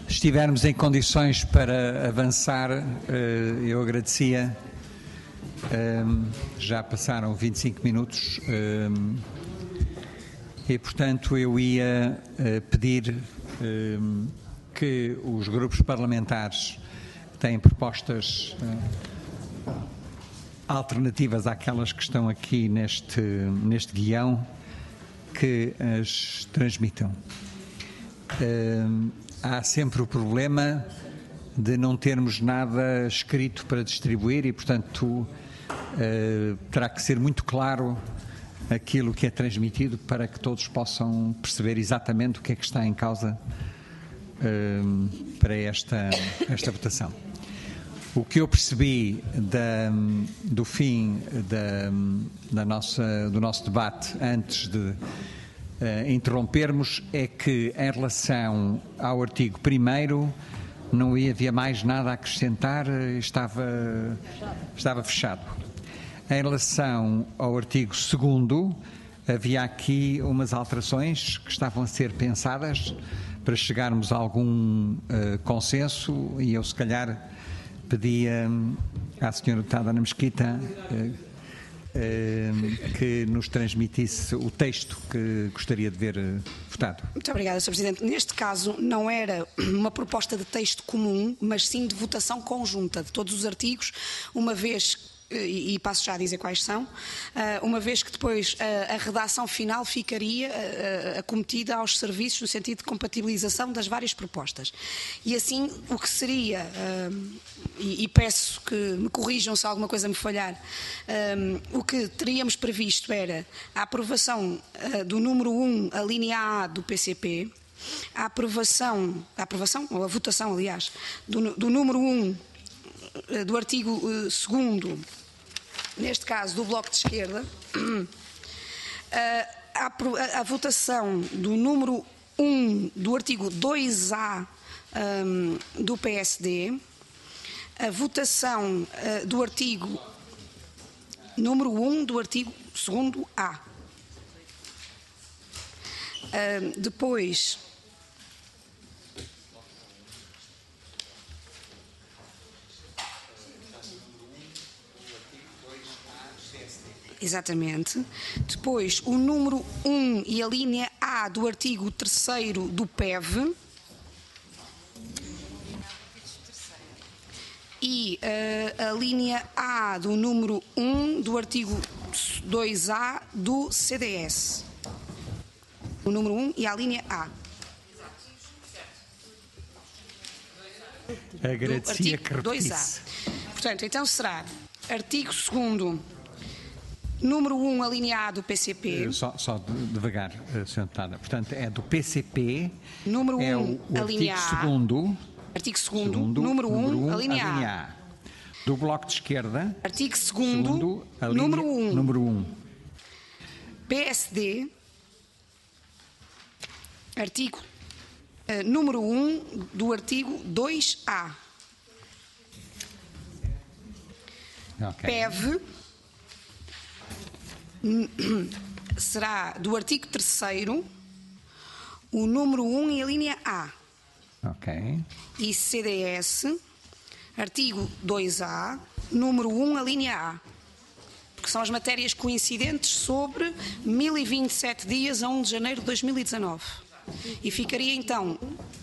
estivermos em condições para avançar, eu agradecia. Já passaram 25 minutos e, portanto, eu ia pedir que os grupos parlamentares que têm propostas alternativas àquelas que estão aqui neste guião, que as transmitam. Há sempre o problema de não termos nada escrito para distribuir e, portanto, terá que ser muito claro aquilo que é transmitido para que todos possam perceber exatamente o que é que está em causa para esta votação. O que eu percebi do fim do nosso debate antes de interrompermos é que, em relação ao artigo 1º, não havia mais nada a acrescentar, estava fechado. Em relação ao artigo 2º, havia aqui umas alterações que estavam a ser pensadas para chegarmos a algum consenso, e eu, se calhar, pedia à senhora deputada Ana Mesquita que nos transmitisse o texto que gostaria de ver votado. Muito obrigada, Sr. Presidente. Neste caso não era uma proposta de texto comum, mas sim de votação conjunta de todos os artigos, uma vez, e passo já a dizer quais são, uma vez que depois a redação final ficaria acometida aos serviços no sentido de compatibilização das várias propostas. E assim, o que seria, e peço que me corrijam se alguma coisa me falhar, o que teríamos previsto era a aprovação do número 1, a linha A do PCP, a votação, aliás, do número 1 do artigo 2º, neste caso do Bloco de Esquerda, a votação do número 1 do artigo 2A do PSD, a votação do artigo número 1 do artigo 2A. Depois, exatamente. Depois, o número 1 e a linha A do artigo 3º do PEV. E a linha A do número 1 do artigo 2A do CDS. O número 1 e a linha A. Agradecia que repetisse. 2A. Portanto, então será artigo 2º, número 1, a linha A do PCP. Só devagar, Sra. Deputada. Portanto, é do PCP. Número 1, a linha A. Artigo 2º, número 1, a linha A. Do Bloco de Esquerda. Artigo 2º, número 1. PSD. Artigo número 1 do artigo 2A. Okay. PEV será do artigo 3º, o número 1 e a linha A. Ok. E CDS, artigo 2A, número 1, a linha A. Porque são as matérias coincidentes sobre 1027 dias a 1 de janeiro de 2019. E ficaria então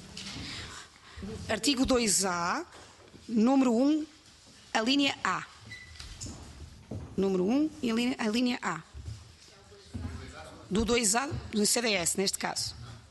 artigo 2A, número 1, a linha A. Número 1 e a linha A. Do 2A, do CDS, neste caso.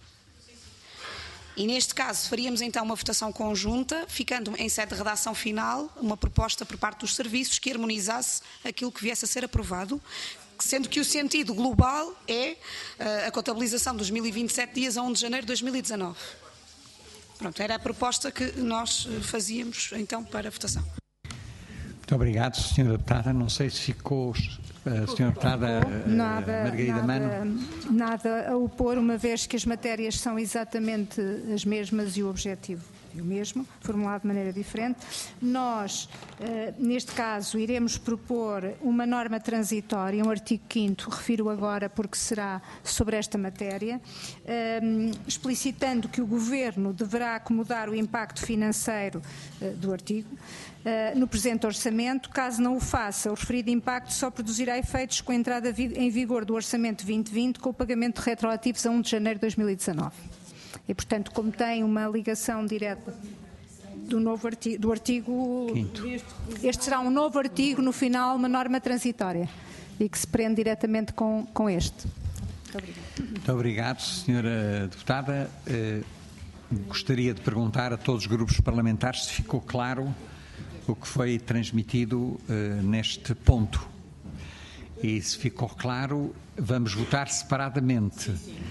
E neste caso faríamos então uma votação conjunta, ficando em sede de redação final uma proposta por parte dos serviços que harmonizasse aquilo que viesse a ser aprovado, sendo que o sentido global é a contabilização dos 1027 dias a 1 de janeiro de 2019. Pronto, era a proposta que nós fazíamos então para a votação. Muito obrigado, Sra. Deputada. Não sei se ficou a Sra. Deputada Margarida Mano. Nada a opor, uma vez que as matérias são exatamente as mesmas e o objetivo. o mesmo, formulado de maneira diferente. Nós, neste caso, iremos propor uma norma transitória, um artigo 5º, refiro agora porque será sobre esta matéria, explicitando que o Governo deverá acomodar o impacto financeiro do artigo no presente orçamento. Caso não o faça, o referido impacto só produzirá efeitos com a entrada em vigor do Orçamento 2020, com o pagamento de retroativos a 1 de janeiro de 2019. E, portanto, como tem uma ligação direta do artigo... Este será um novo artigo, no final, uma norma transitória, e que se prende diretamente com este. Muito obrigado. Muito obrigado, Sra. Deputada. Gostaria de perguntar a todos os grupos parlamentares se ficou claro o que foi transmitido neste ponto. E se ficou claro, vamos votar separadamente.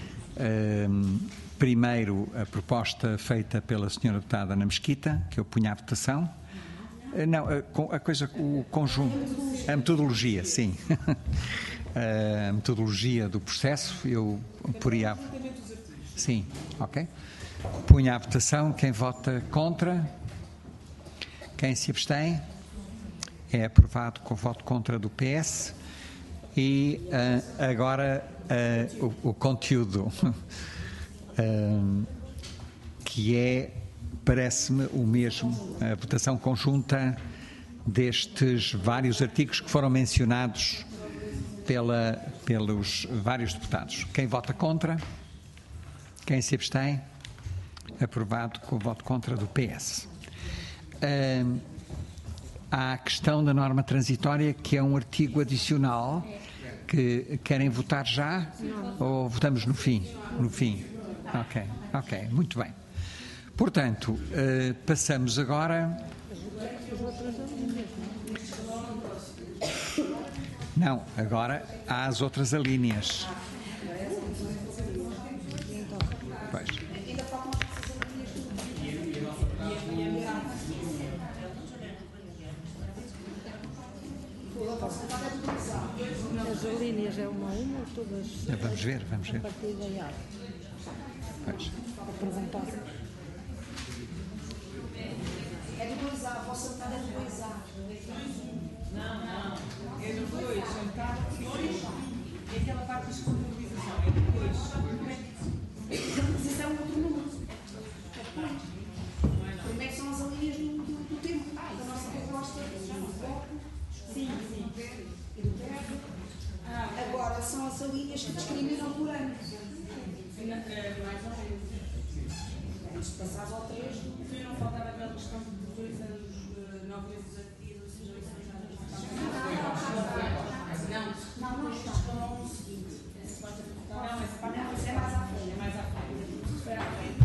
Primeiro, a proposta feita pela Sra. Deputada Ana Mesquita, que eu punha à votação. Não, o conjunto, a metodologia, sim. A metodologia do processo, eu poria... Sim, ok. Punha à votação. Quem vota contra? Quem se abstém? É aprovado com o voto contra do PS. E agora o conteúdo... que é, parece-me, o mesmo, a votação conjunta destes vários artigos que foram mencionados pelos vários deputados. Quem vota contra? Quem se abstém? Aprovado com o voto contra do PS. Há a questão da norma transitória, que é um artigo adicional, que querem votar já? Ou votamos no fim? No fim. Ok, muito bem. Portanto, passamos agora... Não, agora há as outras alíneas. Pois. As alíneas é uma a uma ou todas? Vamos ver. A partir da A. Pois. A perguntar. É do 2A, a vossa metade é do 2A. Não. É do 2. É aquela parte da descontabilização. É do 2. Mas isso é um outro número. Primeiro são as alíneas do tempo da nossa proposta. Sim. E do tempo. Agora são as alíneas que discriminam por ano. Mais ou menos. Antes de passar ao 3. Não faltava aquela questão de 2 anos, 9 meses a seguir, ou seja, eleições já não estão no seguinte. Essa parte é mais à frente. É mais à frente. Espera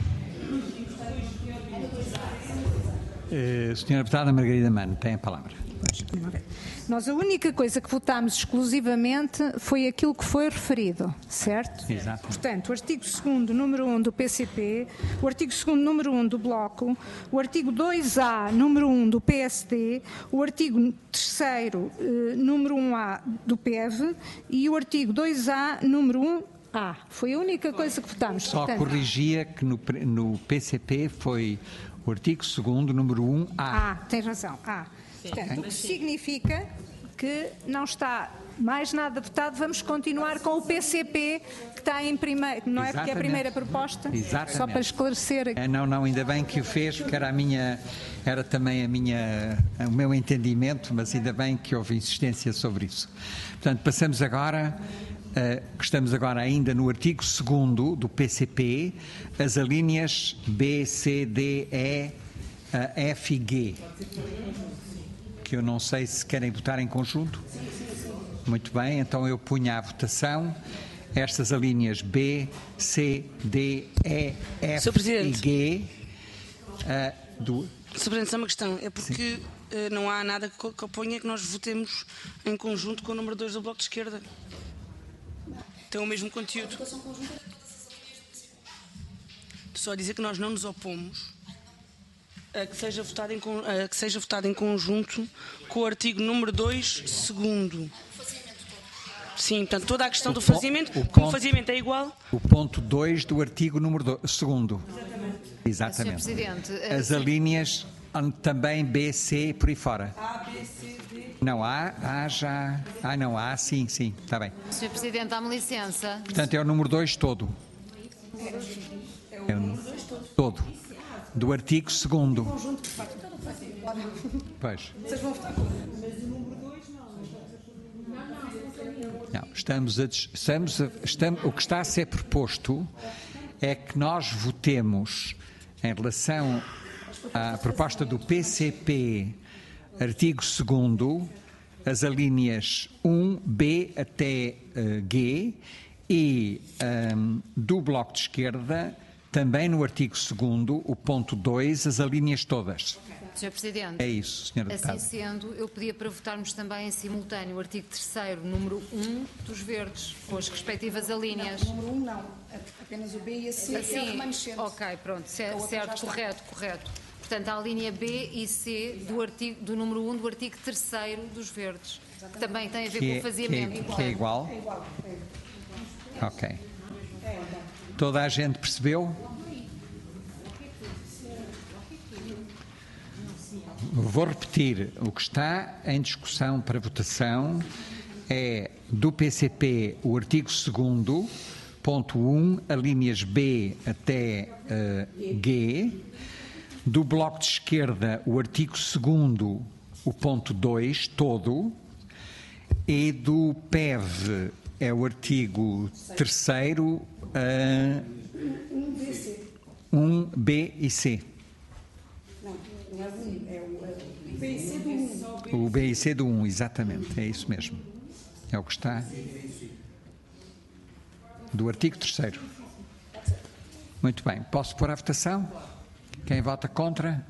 Sra. Deputada Margarida Mano, tem a palavra. Nós a única coisa que votámos exclusivamente foi aquilo que foi referido, certo? Exato. Portanto, o artigo 2º, número 1 do PCP, o artigo 2º, número 1 do Bloco, o artigo 2A, número 1 do PSD, o artigo 3º, número 1A do PEV e o artigo 2A, número 1A. Foi a única coisa que votámos. Só portanto, corrigia que no PCP foi o artigo 2º, número 1A. Tem razão, A. Portanto, o que significa que não está mais nada votado, vamos continuar com o PCP, que está em primeiro, não é? Porque é a primeira proposta? Exatamente. Só para esclarecer. Não, ainda bem que o fez, porque era também o meu entendimento, mas ainda bem que houve insistência sobre isso. Portanto, passamos agora, estamos agora ainda no artigo 2º do PCP, as alíneas B, C, D, E, F e G. Que eu não sei se querem votar em conjunto. Muito bem, então eu punha à votação estas alíneas B, C, D, E, F e G. Sr. Presidente, só uma questão. É porque não há nada que oponha que nós votemos em conjunto com o número 2 do Bloco de Esquerda. Tem o mesmo conteúdo. Só dizer que nós não nos opomos a que seja votado em conjunto com o artigo número 2, segundo. Sim, portanto, toda a questão do faziamento, como o faziamento é igual. O ponto 2 do artigo número 2, segundo. Exatamente. Sr. Presidente, As alíneas também B, C, por aí fora. A, B, C, D. Não, A já... não, A sim, está bem. Sr. Presidente, dá-me licença. Portanto, é o número 2 todo. É o número 2 todo. Do artigo 2º. Pois. Vocês vão votar contra. Mas o número 2 não. O que está a ser proposto é que nós votemos em relação à proposta do PCP, artigo 2º, as alíneas 1, B até G, e do Bloco de Esquerda, também no artigo 2º, o ponto 2, as alíneas todas. Sr. Presidente, É isso, Sra. Deputada. assim sendo, eu pedia para votarmos também em simultâneo o artigo 3º, número 1 dos verdes, com as respectivas alíneas. O número 1 não, apenas o B e a C é o Assim, remanescente. ok, pronto, A outra já certo, está. correto. Portanto, a linha B e C do número 1 do artigo 3º dos verdes, que também tem a ver com o faziamento. Que é igual? Ok. Toda a gente percebeu? Vou repetir. O que está em discussão para votação é do PCP o artigo 2º, ponto 1, alíneas B até G. Do Bloco de Esquerda o artigo 2º, o ponto 2, todo. E do PEV é o artigo 3º, 1, B e C. Não é o 1, é o B e C do 1. O B e C do 1, exatamente, é isso mesmo. É o que está do artigo 3º. Muito bem, posso pôr à votação? Quem vota contra?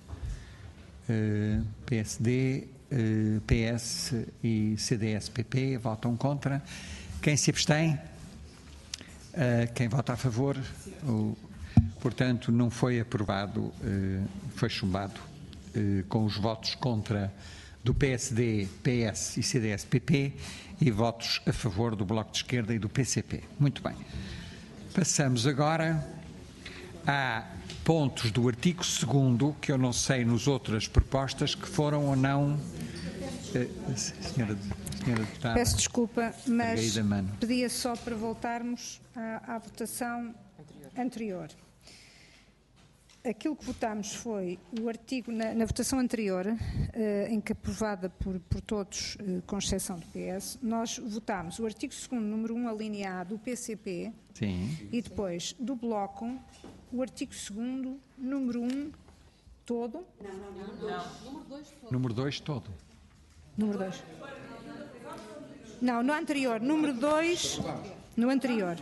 PSD, PS e CDS-PP votam contra. Quem se abstém? Quem vota a favor? Portanto, não foi aprovado, foi chumbado com os votos contra do PSD, PS e CDS-PP e votos a favor do Bloco de Esquerda e do PCP. Muito bem. Passamos agora a pontos do artigo 2º, que eu não sei nas outras propostas que foram ou não... Senhora Deputada. Peço desculpa, mas Margarida Mano. pedia só para voltarmos à votação anterior. Aquilo que votámos foi o artigo, na votação anterior, em que aprovada por todos, com exceção do PS, nós votámos o artigo 2º, número 1, a linha A do PCP, Sim. e depois do Bloco, o artigo 2º, número 1, todo. Número 2 todo. Número 2. Não, no anterior. Número 2, no anterior.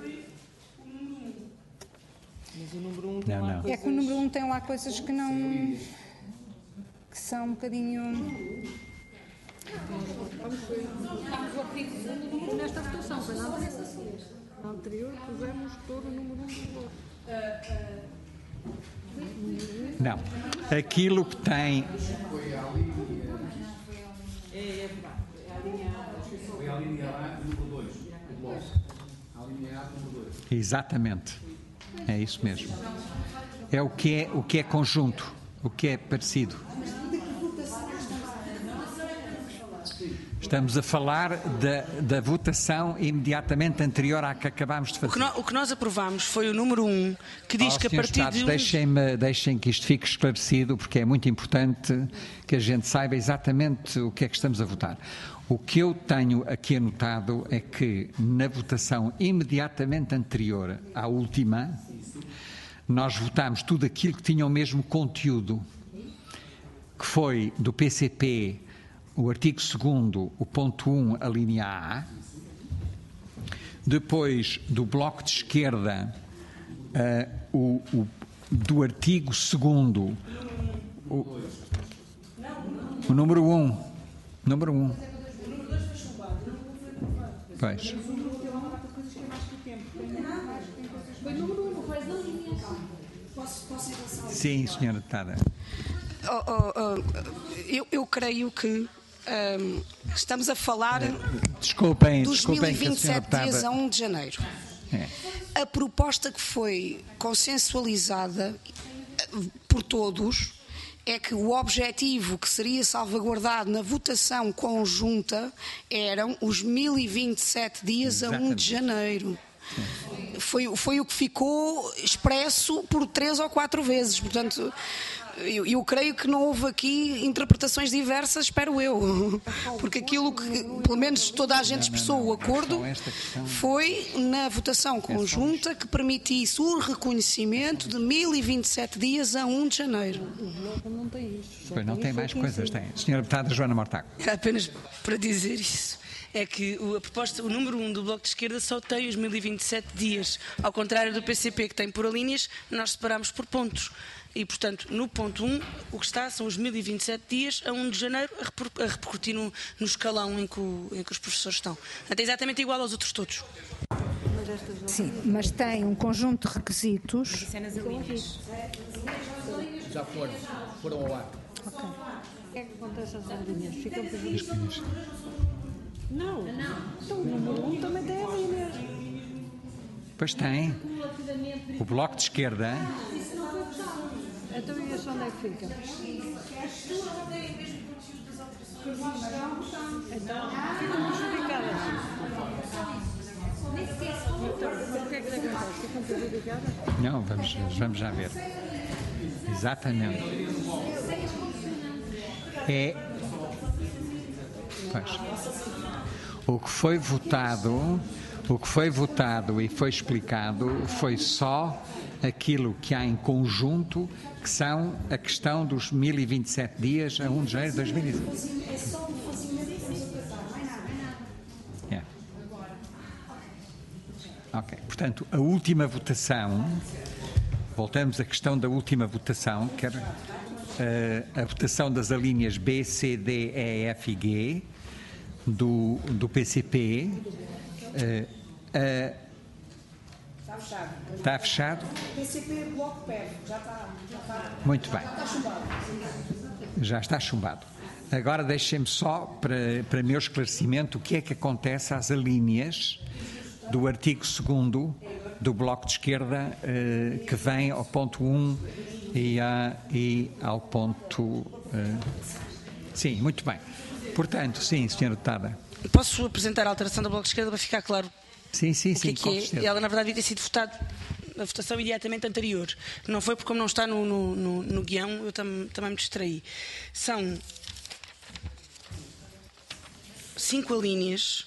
Mas o número 1 Não. É que o número 1 tem lá coisas que não... que são um bocadinho... Nesta votação, foi nada nessa sua. Na anterior pusemos todo o número 1 do bloco. Não. Aquilo que tem... Foi a linha A número 2, o bloco. A linha A número 2. Exatamente. É isso mesmo. É o que é conjunto, o que é parecido. Estamos a falar da votação imediatamente anterior à que acabámos de fazer. O que nós aprovamos foi o número 1, que diz que a partir de... Deixem que isto fique esclarecido, porque é muito importante que a gente saiba exatamente o que é que estamos a votar. O que eu tenho aqui anotado é que na votação imediatamente anterior à última, nós votámos tudo aquilo que tinha o mesmo conteúdo, que foi do PCP o artigo 2º, o ponto 1, a linha A, depois do Bloco de Esquerda, do artigo 2º, o número 1. Número 1. Pois. Sim, senhora deputada. Eu creio que estamos a falar Desculpem dos que a senhora 1027 dias a deputada... 1 de janeiro. É. A proposta que foi consensualizada por todos é que o objetivo que seria salvaguardado na votação conjunta eram os 1027 dias a 1 de janeiro. Foi o que ficou expresso por 3 ou 4 vezes. Portanto, eu creio que não houve aqui interpretações diversas, espero eu. Porque aquilo que, pelo menos, toda a gente expressou o acordo foi na votação conjunta que permitisse o reconhecimento de 1027 dias a 1 de janeiro. Não tem isso. Pois não tem mais coisas, tem. Senhora Deputada Joana Mortágua. Apenas para dizer isso. É que a proposta, o número 1 do Bloco de Esquerda só tem os 1027 dias. Ao contrário do PCP, que tem por alíneas, nós separamos por pontos. E, portanto, no ponto 1, o que está são os 1027 dias a 1 de janeiro a repercutir no escalão em que os professores estão. Até exatamente igual aos outros todos. Sim, mas tem um conjunto de requisitos. Isso é nas alíneas. Já foram ao ar. Ok. O que é que acontece às linhas? Ficam prejudicadas? Não. Então o número 1 também tem linhas. Pois tem. O Bloco de Esquerda. Então e esse onde é que fica? Então ficam prejudicadas. Então, o que é que acontece? Ficam prejudicadas? Não, vamos já ver. Exatamente. Pois. O que foi votado e foi explicado foi só aquilo que há em conjunto, que são a questão dos 1027 dias a 1 de janeiro de 2020. É só o funcionamento da votação, não é nada. Ok. Portanto, a última votação, voltamos à questão da última votação, que era a votação das alíneas B, C, D, E, F e G do PCP. Está fechado? PCP, Bloco, PEV, já está. Muito bem. Já está chumbado. Agora deixem-me só, para meu esclarecimento, o que é que acontece às alíneas do artigo 2º do Bloco de Esquerda, que vem ao ponto 1 e ao ponto... Sim, muito bem. Portanto, sim, Sra. Deputada. Posso apresentar a alteração do Bloco de Esquerda para ficar claro? Sim, O que é? Ela, na verdade, devia ter sido votada na votação imediatamente anterior. Não foi porque, como não está no guião, eu também me distraí. São 5 alíneas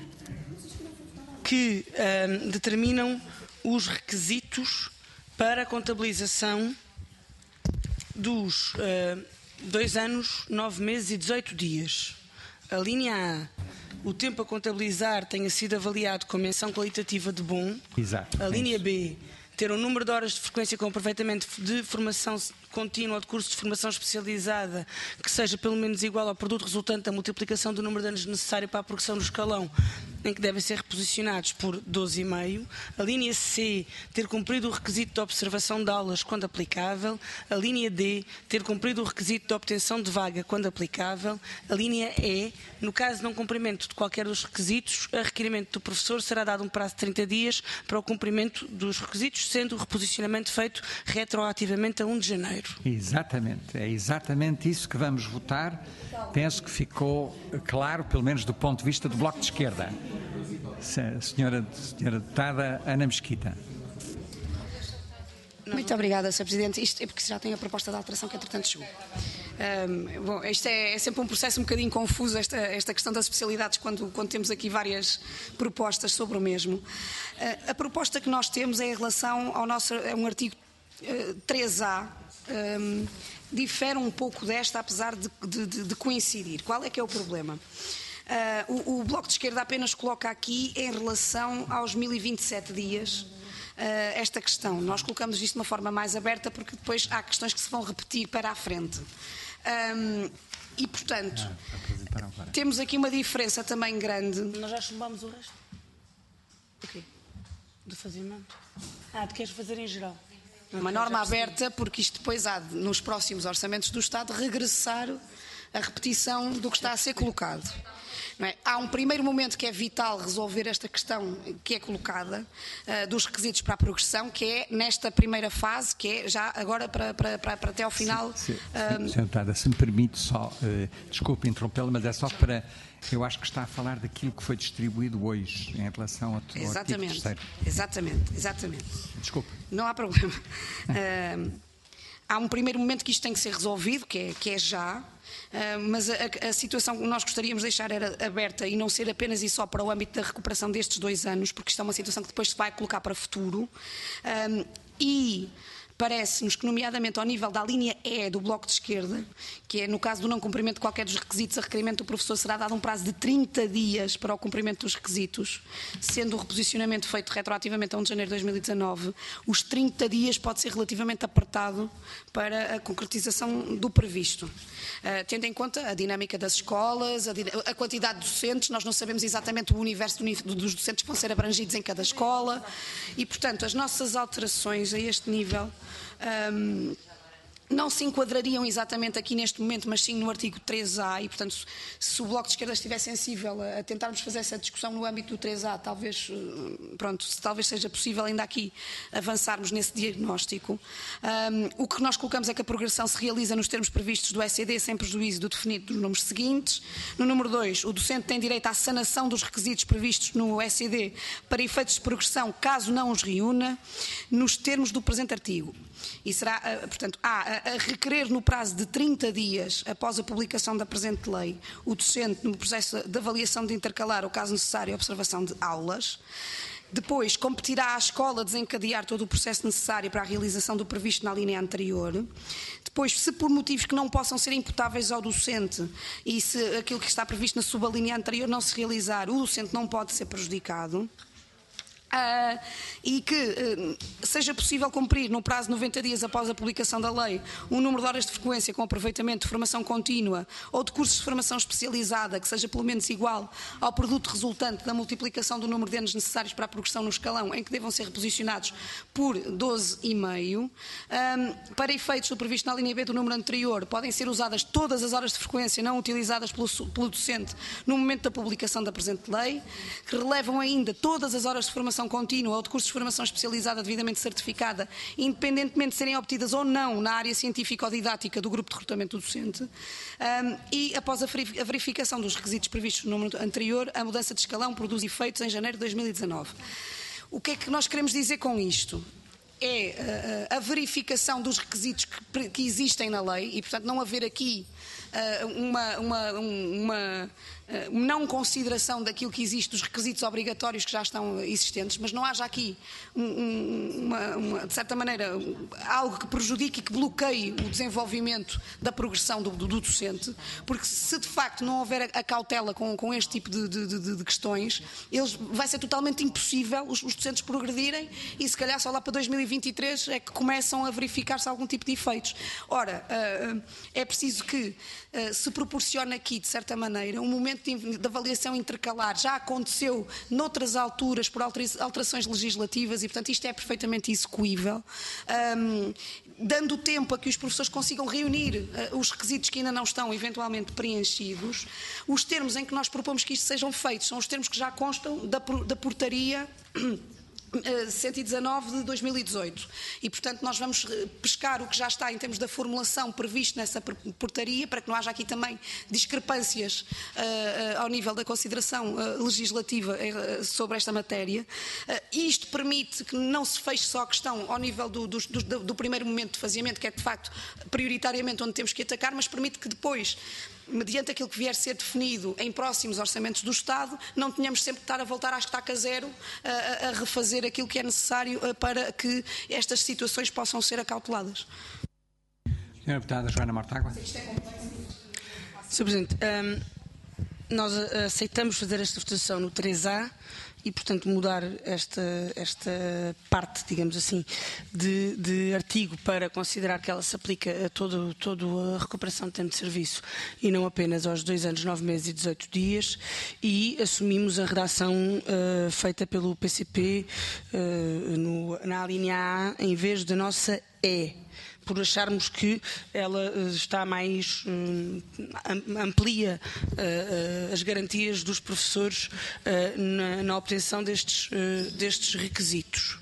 que determinam os requisitos para a contabilização dos 2 anos, 9 meses e 18 dias. A linha A, o tempo a contabilizar tenha sido avaliado com menção qualitativa de bom. Exato. A linha B, ter um número de horas de frequência com aproveitamento de formação contínua ou de curso de formação especializada que seja pelo menos igual ao produto resultante da multiplicação do número de anos necessário para a progressão no escalão em que devem ser reposicionados por 12,5. A linha C, ter cumprido o requisito de observação de aulas quando aplicável. A linha D, ter cumprido o requisito de obtenção de vaga quando aplicável. A linha E, no caso de não cumprimento de qualquer dos requisitos, a requerimento do professor será dado um prazo de 30 dias para o cumprimento dos requisitos, sendo o reposicionamento feito retroativamente a 1 de janeiro. Exatamente, é exatamente isso que vamos votar. Penso que ficou claro, pelo menos do ponto de vista do Bloco de Esquerda. Senhora Deputada Ana Mesquita. Muito obrigada, Sr. Presidente. Isto é porque já tem a proposta de alteração que, entretanto, chegou. Bom, isto é sempre um processo um bocadinho confuso, esta questão das especialidades, quando temos aqui várias propostas sobre o mesmo. A proposta que nós temos é em relação ao nosso, é um artigo 3A, difere um pouco desta, apesar de coincidir. Qual é que é o problema? O Bloco de Esquerda apenas coloca aqui, em relação aos 1027 dias, esta questão. Nós colocamos isto de uma forma mais aberta porque depois há questões que se vão repetir para a frente. E, portanto, temos aqui uma diferença também grande. Nós já chumbámos o resto? O quê? Do fazimento? De queres fazer em geral? Uma norma aberta, porque isto depois há, nos próximos orçamentos do Estado, regressar a repetição do que está a ser colocado. não é? Há um primeiro momento que é vital resolver esta questão que é colocada dos requisitos para a progressão, que é nesta primeira fase, que é já agora para até ao final. Senhora Deputada, se me permite só, desculpe interrompê-la, mas é só para... Eu acho que está a falar daquilo que foi distribuído hoje em relação ao artigo 3º. Exatamente. Desculpe. Não há problema. Há um primeiro momento que isto tem que ser resolvido, que é já, mas a situação que nós gostaríamos de deixar era aberta e não ser apenas e só para o âmbito da recuperação destes 2 anos, porque isto é uma situação que depois se vai colocar para o futuro. E parece-nos que, nomeadamente ao nível da linha E do Bloco de Esquerda, que é no caso do não cumprimento de qualquer dos requisitos, a requerimento do professor será dado um prazo de 30 dias para o cumprimento dos requisitos, sendo o reposicionamento feito retroativamente a 1 de janeiro de 2019, os 30 dias pode ser relativamente apertado para a concretização do previsto. Tendo em conta a dinâmica das escolas, a quantidade de docentes, nós não sabemos exatamente o universo dos docentes que vão ser abrangidos em cada escola e, portanto, as nossas alterações a este nível não se enquadrariam exatamente aqui neste momento, mas sim no artigo 3A e, portanto, se o Bloco de Esquerda estiver sensível a tentarmos fazer essa discussão no âmbito do 3A, talvez seja possível ainda aqui avançarmos nesse diagnóstico. O que nós colocamos é que a progressão se realiza nos termos previstos do ECD, sem prejuízo do definido dos números seguintes. No número 2, o docente tem direito à sanação dos requisitos previstos no ECD para efeitos de progressão, caso não os reúna, nos termos do presente artigo. E será, portanto, a requerer no prazo de 30 dias após a publicação da presente lei o docente no processo de avaliação de intercalar ou, caso necessário, a observação de aulas. Depois, competirá à escola desencadear todo o processo necessário para a realização do previsto na linha anterior. Depois, se por motivos que não possam ser imputáveis ao docente e se aquilo que está previsto na sublinha anterior não se realizar, o docente não pode ser prejudicado. E que seja possível cumprir no prazo de 90 dias após a publicação da lei um número de horas de frequência com aproveitamento de formação contínua ou de cursos de formação especializada que seja pelo menos igual ao produto resultante da multiplicação do número de anos necessários para a progressão no escalão em que devam ser reposicionados por 12,5. Para efeitos do previsto na linha B do número anterior, podem ser usadas todas as horas de frequência não utilizadas pelo docente no momento da publicação da presente lei, que relevam ainda todas as horas de formação contínua ou de cursos de formação especializada devidamente certificada, independentemente de serem obtidas ou não na área científica ou didática do grupo de recrutamento do docente, e após a verificação dos requisitos previstos no número anterior, a mudança de escalão produz efeitos em janeiro de 2019. O que é que nós queremos dizer com isto? É a verificação dos requisitos que existem na lei e, portanto, não haver aqui uma não consideração daquilo que existe, dos requisitos obrigatórios que já estão existentes, mas não haja aqui, de certa maneira, algo que prejudique e que bloqueie o desenvolvimento da progressão do docente, porque se de facto não houver a cautela com este tipo de questões, vai ser totalmente impossível os docentes progredirem e se calhar só lá para 2023 é que começam a verificar-se algum tipo de efeitos. Ora, é preciso que se proporcione aqui, de certa maneira, um momento de avaliação intercalar. Já aconteceu noutras alturas por alterações legislativas e, portanto, isto é perfeitamente execuível, dando tempo a que os professores consigam reunir os requisitos que ainda não estão eventualmente preenchidos. Os termos em que nós propomos que isto sejam feitos são os termos que já constam da portaria 119 de 2018 e, portanto, nós vamos pescar o que já está em termos da formulação previsto nessa portaria para que não haja aqui também discrepâncias ao nível da consideração legislativa sobre esta matéria. Isto permite que não se feche só a questão ao nível do primeiro momento de faziamento, que é de facto prioritariamente onde temos que atacar, mas permite que depois, mediante aquilo que vier a ser definido em próximos orçamentos do Estado, não tenhamos sempre de estar a voltar à estaca zero, a refazer aquilo que é necessário para que estas situações possam ser acauteladas. Senhora Deputada Joana Mortágua. Sr. Presidente, nós aceitamos fazer esta votação no 3A e, portanto, mudar esta parte, digamos assim, de artigo para considerar que ela se aplica a toda a recuperação de tempo de serviço e não apenas aos 2 anos, 9 meses e 18 dias, e assumimos a redação feita pelo PCP na linha A em vez da nossa E. por acharmos que ela está mais amplia as garantias dos professores na obtenção destes requisitos.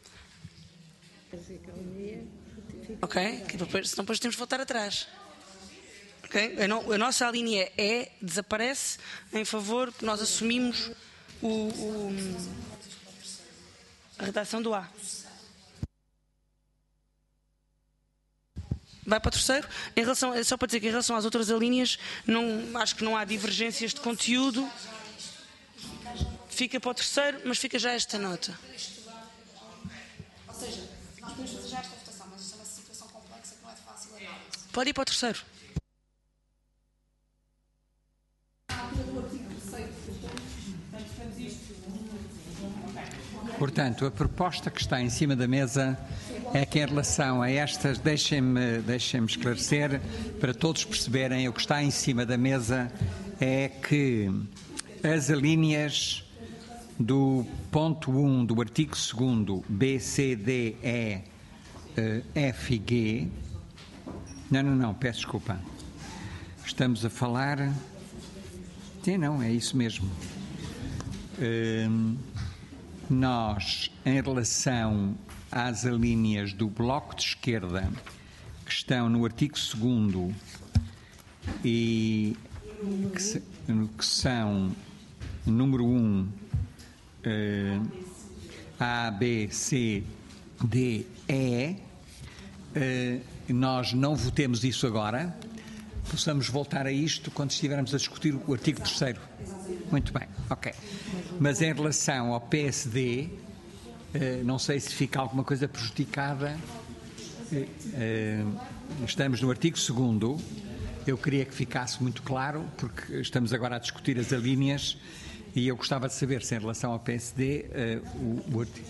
Ok? Senão depois temos de voltar atrás. Okay? A nossa linha E desaparece em favor, porque nós assumimos a redação do A. Vai para o terceiro. Só para dizer que em relação às outras alíneas, acho que não há divergências de conteúdo. Fica para o terceiro, mas fica já esta nota. Ou seja, nós podemos fazer já esta votação, mas isto é uma situação complexa que não é de fácil análise. Pode ir para o terceiro. Portanto, a proposta que está em cima da mesa é que, em relação a estas, deixem-me esclarecer, para todos perceberem, o que está em cima da mesa é que as alíneas do ponto 1 do artigo 2º, B, C, D, E, F e G... Não, peço desculpa. Estamos a falar... Sim, não, é isso mesmo. Nós, em relação às alíneas do Bloco de Esquerda, que estão no artigo 2º e que são número 1, A, B, C, D, E, nós não votemos isso agora, possamos voltar a isto quando estivermos a discutir o artigo 3º. Muito bem, ok. Mas em relação ao PSD, não sei se fica alguma coisa prejudicada. Estamos no artigo 2º. Eu queria que ficasse muito claro, porque estamos agora a discutir as alíneas e eu gostava de saber se em relação ao PSD o artigo...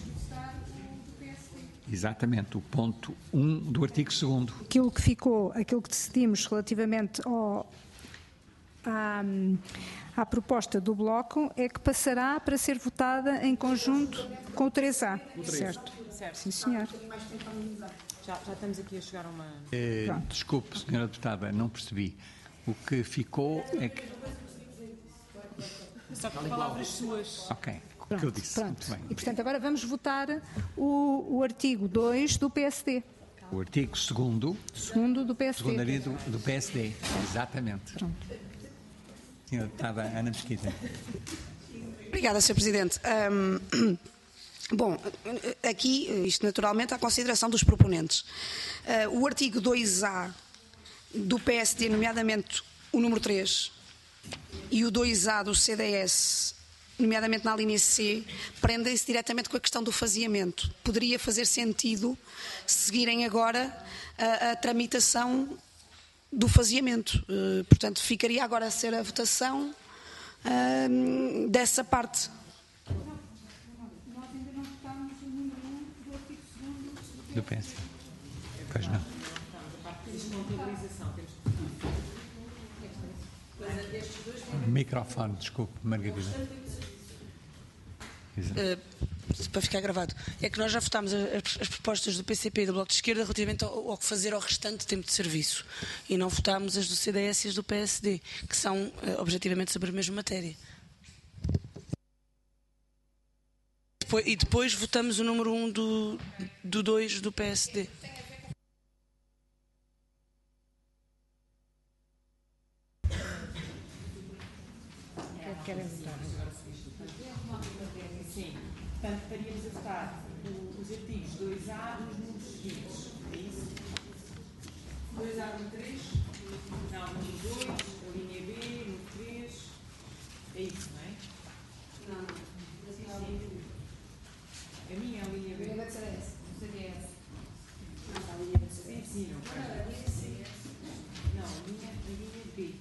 Exatamente, o ponto 1 do artigo 2º. Aquilo que decidimos relativamente à proposta do Bloco é que passará para ser votada em conjunto com o 3A. Certo? Sim, senhor. Já estamos aqui a chegar a uma... Desculpe, senhora deputada, não percebi. O que ficou é que... Só com palavras suas. Ok, o que eu disse. Muito bem. E, portanto, agora vamos votar o artigo 2 do PSD. O artigo 2º... Segundo do PSD. Segundo artigo do PSD, exatamente. Pronto. Senhora deputada Ana Mesquita. Obrigada, Sr. Presidente. Bom, aqui, isto naturalmente, à consideração dos proponentes. O artigo 2A do PSD, nomeadamente o número 3, e o 2A do CDS, nomeadamente na linha C, prendem-se diretamente com a questão do faseamento. Poderia fazer sentido seguirem agora a tramitação do faseamento. Portanto, ficaria agora a ser a votação dessa parte. Nós ainda não votámos o número 1 do artigo 2º Do PS. Pois não. Microfone, desculpe, Margarida. Para ficar gravado, é que nós já votámos as propostas do PCP e do Bloco de Esquerda relativamente ao que fazer ao restante tempo de serviço e não votámos as do CDS e as do PSD, que são objetivamente sobre a mesma matéria. E depois votamos o número 1 do 2 do PSD. Querem votar? Sim. Portanto, estaríamos a votar os artigos 2A nos números seguintes. É isso? 2A número 3? Não, número 2, a linha B, número 3. É isso, não é? Não. Sim. A minha é a linha B. A CDS. Sim, não faz. Não, a minha B.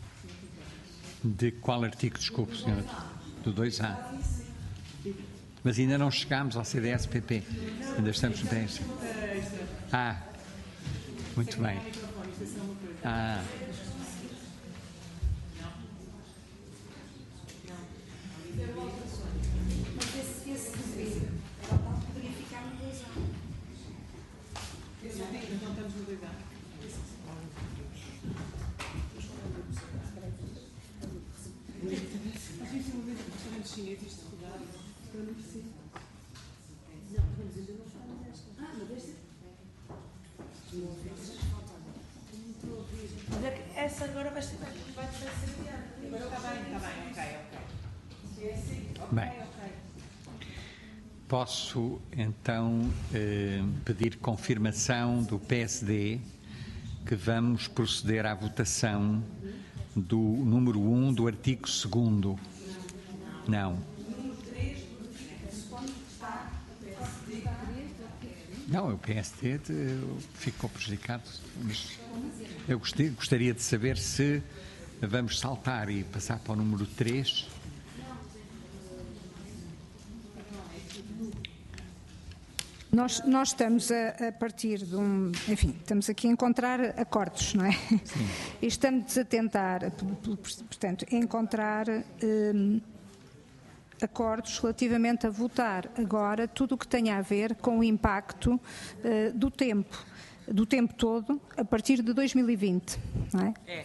De qual artigo, desculpe, senhora? Do 2A. Mas ainda não chegámos ao CDS-PP. Ainda estamos no PS. Muito bem. Não estamos no 2A. Às vezes uma vez restaurantes chineses de cuidado, eu não percebo. Não, mas ainda não está nesta. Mas esta. Essa agora vai ser adiada. Agora está bem, ok. Bem, posso então pedir confirmação do PSD que vamos proceder à votação do número 1 do artigo 2º. Não. Não, o PSD ficou prejudicado. Mas eu gostaria de saber se vamos saltar e passar para o número 3. Nós estamos a partir de enfim, estamos aqui a encontrar acordos, não é? Sim. E estamos a tentar, portanto, encontrar acordos relativamente a votar agora tudo o que tenha a ver com o impacto do tempo todo, a partir de 2020, não é?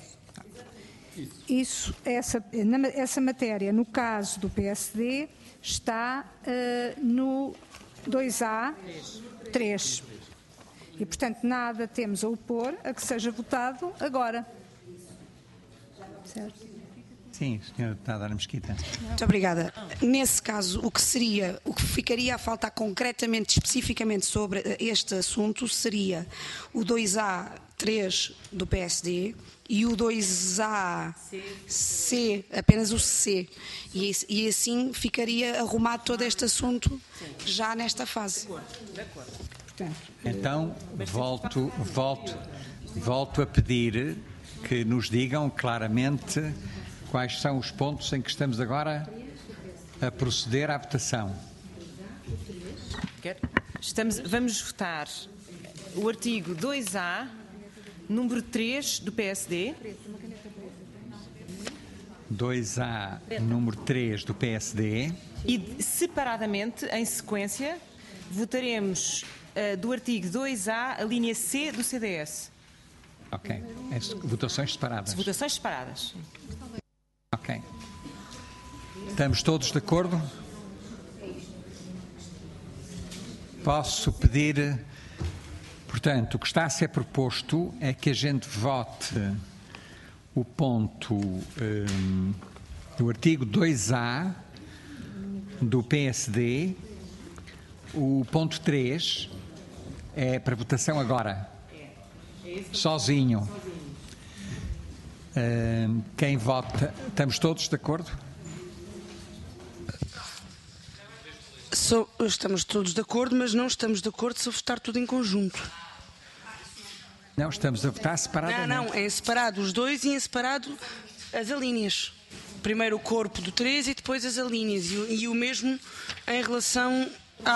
Essa matéria, no caso do PSD, está no 2A, 3. E, portanto, nada temos a opor a que seja votado agora. Certo? Sim, Sra. Deputada Ana Mesquita. Muito obrigada. Nesse caso, o que ficaria a faltar concretamente, especificamente sobre este assunto, seria o 2A3 do PSD e o 2AC, apenas o C. E assim ficaria arrumado todo este assunto já nesta fase. Então, volto a pedir que nos digam claramente quais são os pontos em que estamos agora a proceder à votação. Vamos votar o artigo 2A, número 3 do PSD. 2A, número 3 do PSD. E, separadamente, em sequência, votaremos do artigo 2A, a linha C do CDS. Ok. Votações separadas. Votações separadas. Ok. Estamos todos de acordo? Posso pedir... Portanto, o que está a ser proposto é que a gente vote o ponto do artigo 2A do PSD, o ponto 3 é para votação agora, sozinho. Quem vota, estamos todos de acordo? Estamos todos de acordo, mas não estamos de acordo se votar tudo em conjunto. Não, estamos a votar separadamente. Não, é em separado os dois e em separado as alíneas. Primeiro o corpo do 3 e depois as alíneas. E o mesmo em relação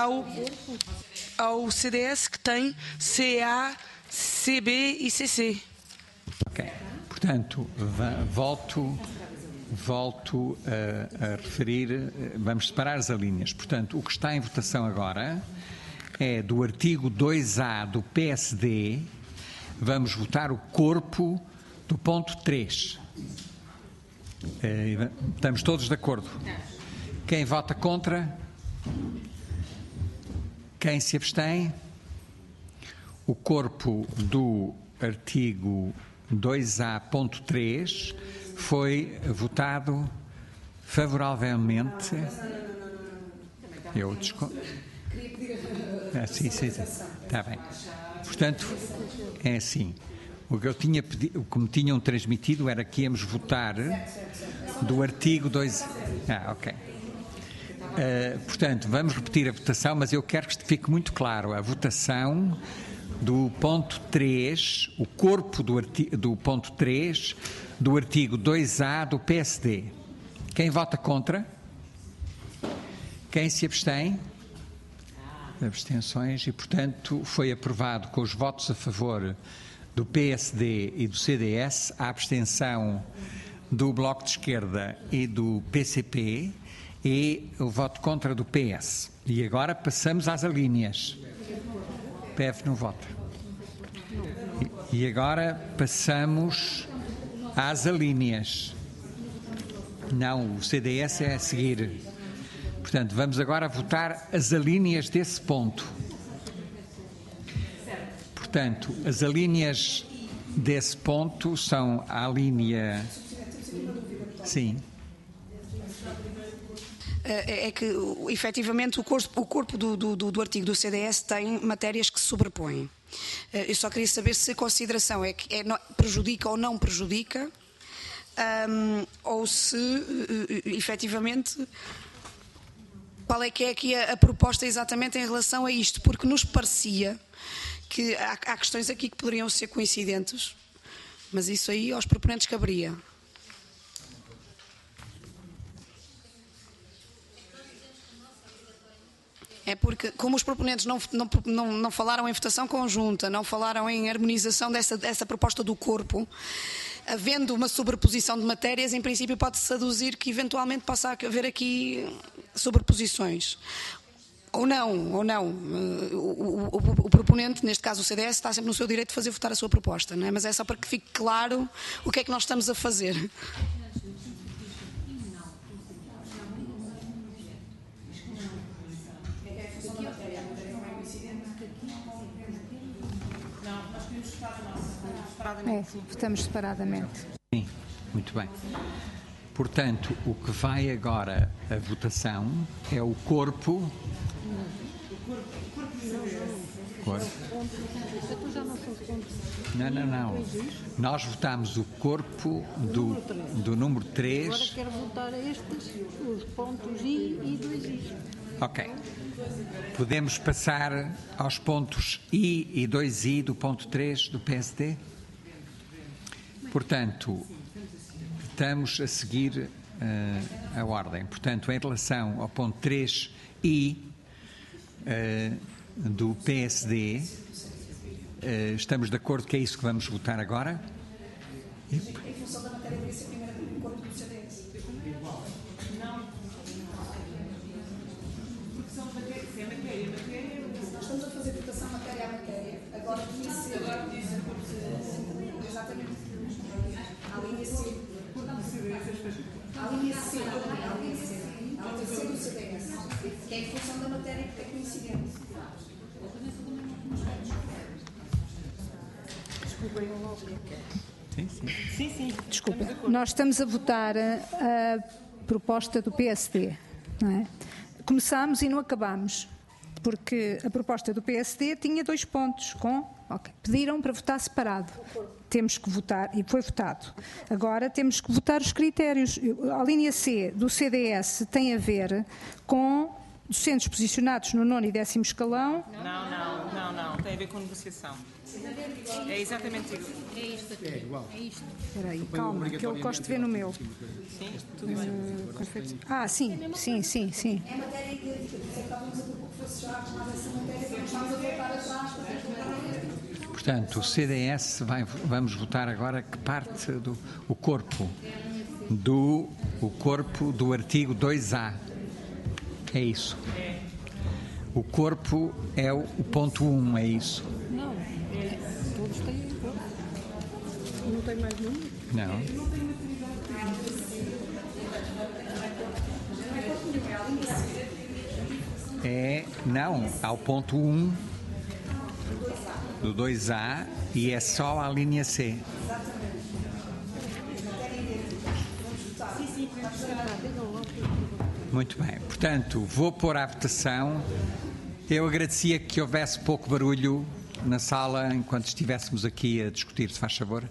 ao CDS, que tem CA, CB e CC. Ok. Portanto, volto a referir, vamos separar as alíneas. Portanto, o que está em votação agora é do artigo 2A do PSD, vamos votar o corpo do ponto 3. Estamos todos de acordo? Quem vota contra? Quem se abstém? O corpo do artigo 2A.3 foi votado favoravelmente. Eu discordo. Sim. Está bem. Portanto, é assim. O que eu tinha pedido, o que me tinham transmitido era que íamos votar do artigo 2. Ok. Portanto, vamos repetir a votação, mas eu quero que fique muito claro. A votação do ponto 3, o corpo do ponto 3 do artigo 2A do PSD. Quem vota contra? Quem se abstém? Abstenções. E, portanto, foi aprovado com os votos a favor do PSD e do CDS, a abstenção do Bloco de Esquerda e do PCP e o voto contra do PS. E agora passamos às alíneas. PF não vota. E agora passamos às alíneas. Não, o CDS é a seguir. Portanto, vamos agora votar as alíneas desse ponto. Portanto, as alíneas desse ponto são a linha... Sim. É que, efetivamente, o corpo do artigo do CDS tem matérias que se sobrepõem. Eu só queria saber se a consideração é que prejudica ou não prejudica, ou se, efetivamente, qual é que é aqui a proposta exatamente em relação a isto, porque nos parecia que há questões aqui que poderiam ser coincidentes, mas isso aí aos proponentes caberia. É porque, como os proponentes não falaram em votação conjunta, não falaram em harmonização dessa proposta do corpo, havendo uma sobreposição de matérias, em princípio pode-se aduzir que eventualmente possa haver aqui sobreposições. Ou não. O proponente, neste caso o CDS, está sempre no seu direito de fazer votar a sua proposta, não é? Mas é só para que fique claro o que é que nós estamos a fazer. Votamos separadamente. Sim, muito bem. Portanto, o que vai agora a votação é o corpo. Não. Nós votamos o corpo do número 3. Agora quero votar os pontos I e 2I. Ok. Podemos passar aos pontos I e 2I do ponto 3 do PSD? Portanto, estamos a seguir a ordem. Portanto, em relação ao ponto 3I do PSD, estamos de acordo que é isso que vamos votar agora? Em função da matéria, deveria ser primeiro o corpo do CDS. Não. Porque são matérias. Nós estamos a fazer votação matéria a matéria. Agora podia ser. Exatamente. A linha C. A linha C do CDS. Que é em função da matéria que é coincidente. Sim. Desculpa, nós estamos a votar a proposta do PSD, não é? Começámos e não acabámos, porque a proposta do PSD tinha 2 pontos pediram para votar separado. Temos que votar, e foi votado. Agora temos que votar os critérios. A linha C do CDS tem a ver com docentes posicionados no 9º e 10º escalão. Não. Tem a ver com negociação. É exatamente isso. É isto aqui. É igual. É isto. Espera aí, calma, que eu gosto de ver no meu. Sim, tudo bem. Sim. É matéria idêntica, por isso é que estávamos a ver que fosse já arrumada essa matéria, para não estamos a voltar atrás para ver. Portanto, o CDS vamos votar agora que parte o corpo do artigo 2A. É isso. O corpo é o ponto 1, é isso. Não, todos têm. Não tem mais nenhum? Não. Não, há o ponto 1 do 2A e é só a linha C. Muito bem, portanto, vou pôr à votação. Eu agradecia que houvesse pouco barulho na sala enquanto estivéssemos aqui a discutir, se faz favor.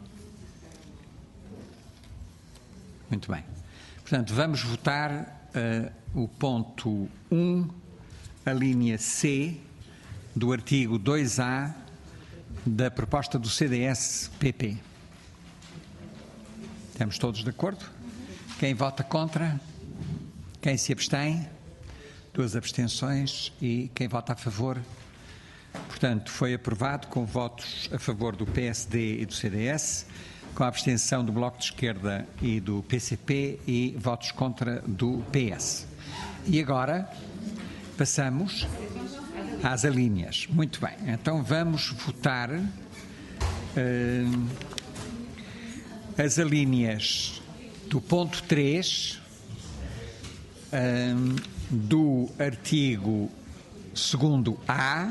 Muito bem. Portanto, vamos votar o ponto 1, a linha C do artigo 2A da proposta do CDS-PP. Estamos todos de acordo? Quem vota contra? Quem se abstém? 2 abstenções. E quem vota a favor? Portanto, foi aprovado com votos a favor do PSD e do CDS, com a abstenção do Bloco de Esquerda e do PCP e votos contra do PS. E agora passamos às alíneas. Muito bem, então vamos votar as alíneas do ponto 3 do artigo 2º-A.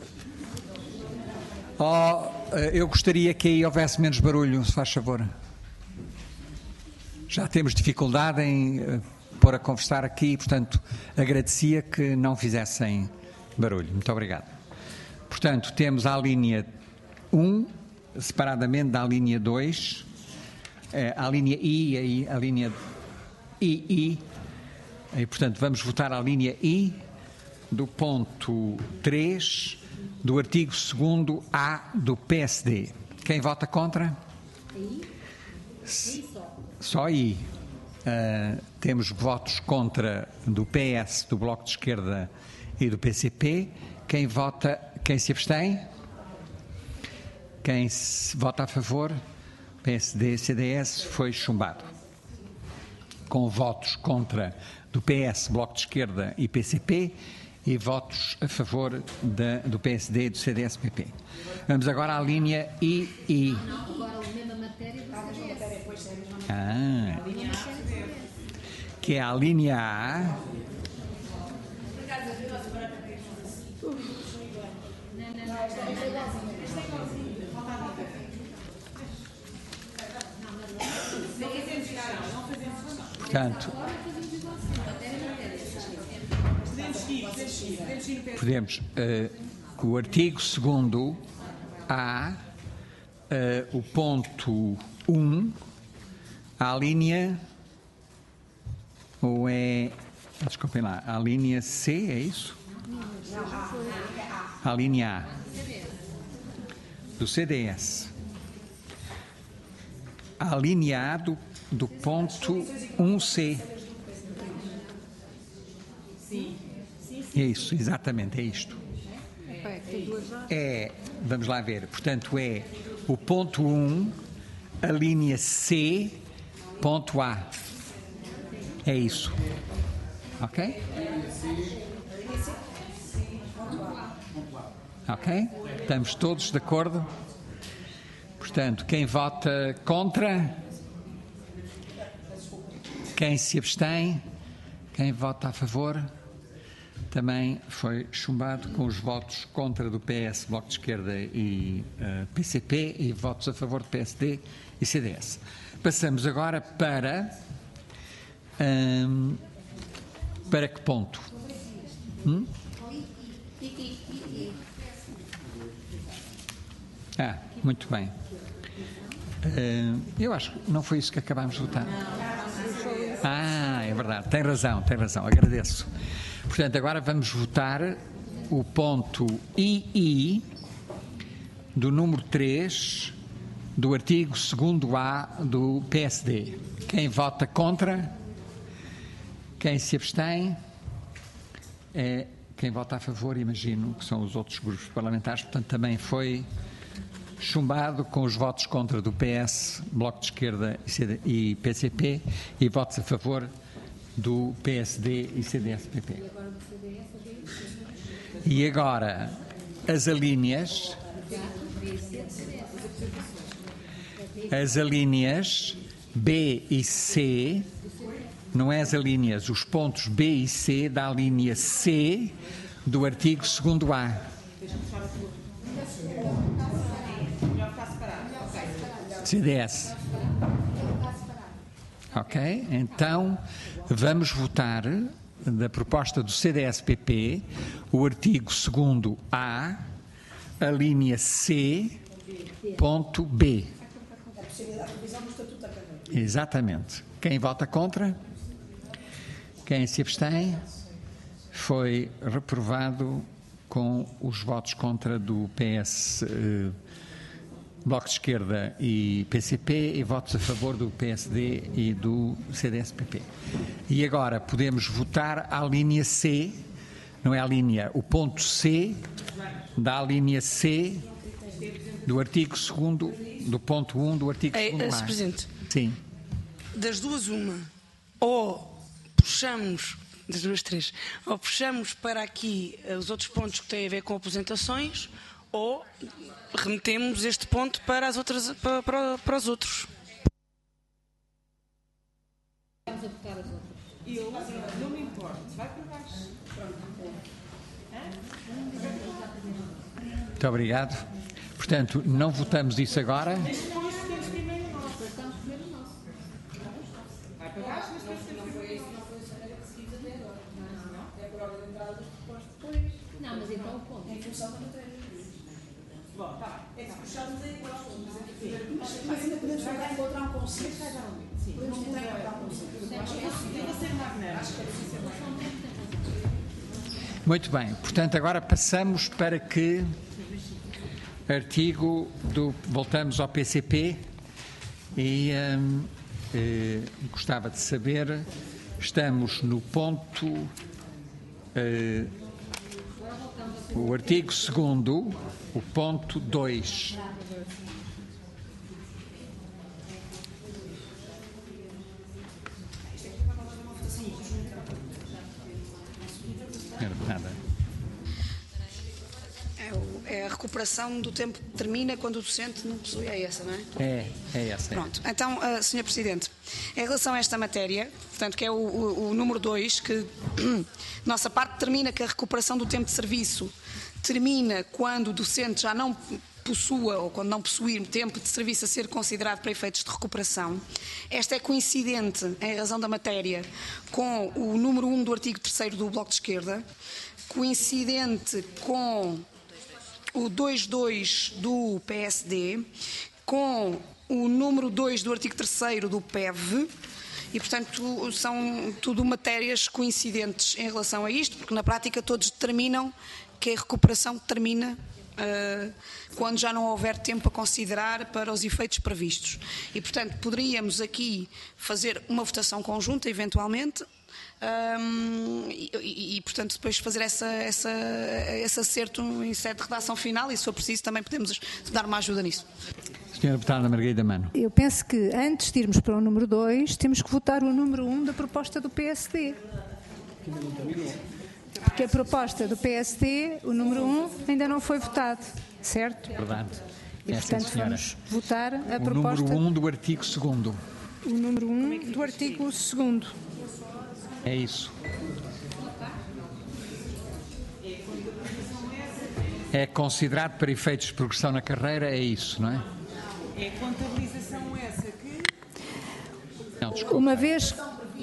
Eu gostaria que aí houvesse menos barulho, se faz favor. Já temos dificuldade em pôr a conversar aqui, portanto, agradecia que não fizessem barulho. Muito obrigado. Portanto, temos a linha 1, separadamente da linha 2, a linha I, a linha II, e, portanto, vamos votar a linha I do ponto 3 do artigo 2º-A do PSD. Quem vota contra? Só I. Temos votos contra do PS, do Bloco de Esquerda e do PCP. Quem se abstém? Quem vota a favor? PSD, CDS, foi chumbado. Com votos contra do PS, Bloco de Esquerda e PCP, e votos a favor do PSD e do CDS-PP. Vamos agora à linha II. Que é a linha A. Portanto, podemos, o artigo 2º-A, o ponto 1, a linha, ou é, desculpem lá, a linha C, é isso? A linha A, do CDS. A linha A do ponto 1C. É isso, exatamente, é isto. Vamos lá ver, portanto é o ponto 1, a linha C, ponto A. É isso. Ok? Ok? Estamos todos de acordo? Portanto, quem vota contra? Quem se abstém? Quem vota a favor? Também foi chumbado, com os votos contra do PS, Bloco de Esquerda e PCP, e votos a favor do PSD e CDS. Passamos agora para que ponto? Muito bem. Eu acho que não foi isso que acabámos de votar. É verdade, tem razão, agradeço. Portanto, agora vamos votar o ponto II do número 3 do artigo 2º-A do PSD. Quem vota contra? Quem se abstém? Quem vota a favor, imagino que são os outros grupos parlamentares, portanto também foi chumbado, com os votos contra do PS, Bloco de Esquerda e PCP, e votos a favor do PSD e CDS-PP. E agora as alíneas B e C, não é as alíneas, os pontos B e C da linha C do artigo 2º-A. CDS. Ok? Então, vamos votar da proposta do CDS-PP, o artigo 2º-A, a linha C, ponto B. Exatamente. Quem vota contra? Quem se abstém? Foi reprovado com os votos contra do PS, Bloco de Esquerda e PCP, e votos a favor do PSD e do CDS-PP. E agora podemos votar a linha C, não é a linha, o ponto C da linha C do artigo 2º, do ponto 1 do artigo 2º. Sr. Presidente. Sim. Das duas, uma. Ou puxamos, das duas, três, ou puxamos para aqui os outros pontos que têm a ver com aposentações, ou remetemos este ponto para as outras, para os outros. Eu não me importo, vai para baixo. Muito obrigado. Portanto, não votamos isso agora. Depois temos primeiro o nosso. Estamos primeiro o nosso. Vai para baixo, mas temos que primeiro o nosso. É por ordem de entrada das propostas. Não, mas então o ponto. Em função da matéria. Bom, está bem. É que puxarmos aí igual. Mas ainda podemos tentar encontrar um consenso. Sim. Podemos tentar encontrar um consenso. Eu vou ser magnético. Acho que é preciso ser magnético. Muito bem. Portanto, agora passamos para que artigo do... Voltamos ao PCP e gostava de saber, estamos no ponto... o artigo 2º, o ponto 2. É a recuperação do tempo que termina quando o docente não possui. É essa, não é? É essa. Pronto. Então, Sr. Presidente, em relação a esta matéria, portanto, que é o número 2, que nossa parte determina que a recuperação do tempo de serviço termina quando o docente já não possua ou quando não possuir tempo de serviço a ser considerado para efeitos de recuperação. Esta é coincidente, em razão da matéria, com o número 1 do artigo 3º do Bloco de Esquerda, coincidente com o 2.2 do PSD, com o número 2 do artigo 3º do PEV, e, portanto, são tudo matérias coincidentes em relação a isto, porque na prática todos determinam que a recuperação termina quando já não houver tempo a considerar para os efeitos previstos. E, portanto, poderíamos aqui fazer uma votação conjunta, eventualmente, portanto, depois fazer esse acerto em sede de redação final, e se for preciso também podemos dar uma ajuda nisso. Senhora Deputada Margarida Mano. Eu penso que antes de irmos para o número 2, temos que votar o número 1 da proposta do PSD. Porque a proposta do PSD, o número 1, ainda não foi votado, certo? Verdade. E, portanto, vamos votar a proposta... O número 1 do artigo 2º. O número 1 do artigo 2º. É isso. É considerado para efeitos de progressão na carreira, é isso, não é? É a contabilização essa que... Não, desculpa. Uma vez...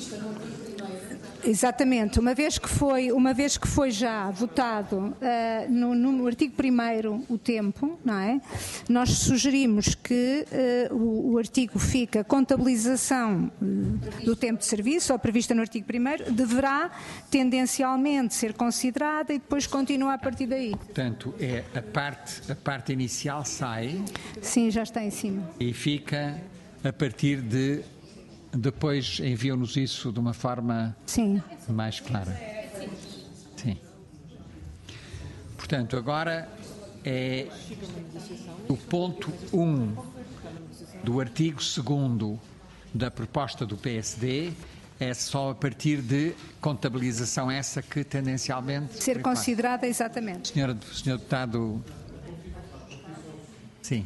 Exatamente, uma vez que foi já votado no artigo 1º o tempo, não é? Nós sugerimos que o artigo fica contabilização do tempo de serviço, ou prevista no artigo 1º, deverá tendencialmente ser considerada e depois continua a partir daí. Portanto, a parte inicial sai. Sim, já está em cima. E fica a partir de... Depois enviam-nos isso de uma forma mais clara. Sim. Portanto, agora é o ponto 1 do artigo 2º da proposta do PSD, é só a partir de contabilização essa que tendencialmente... Ser considerada, exatamente. Senhor Deputado... Sim.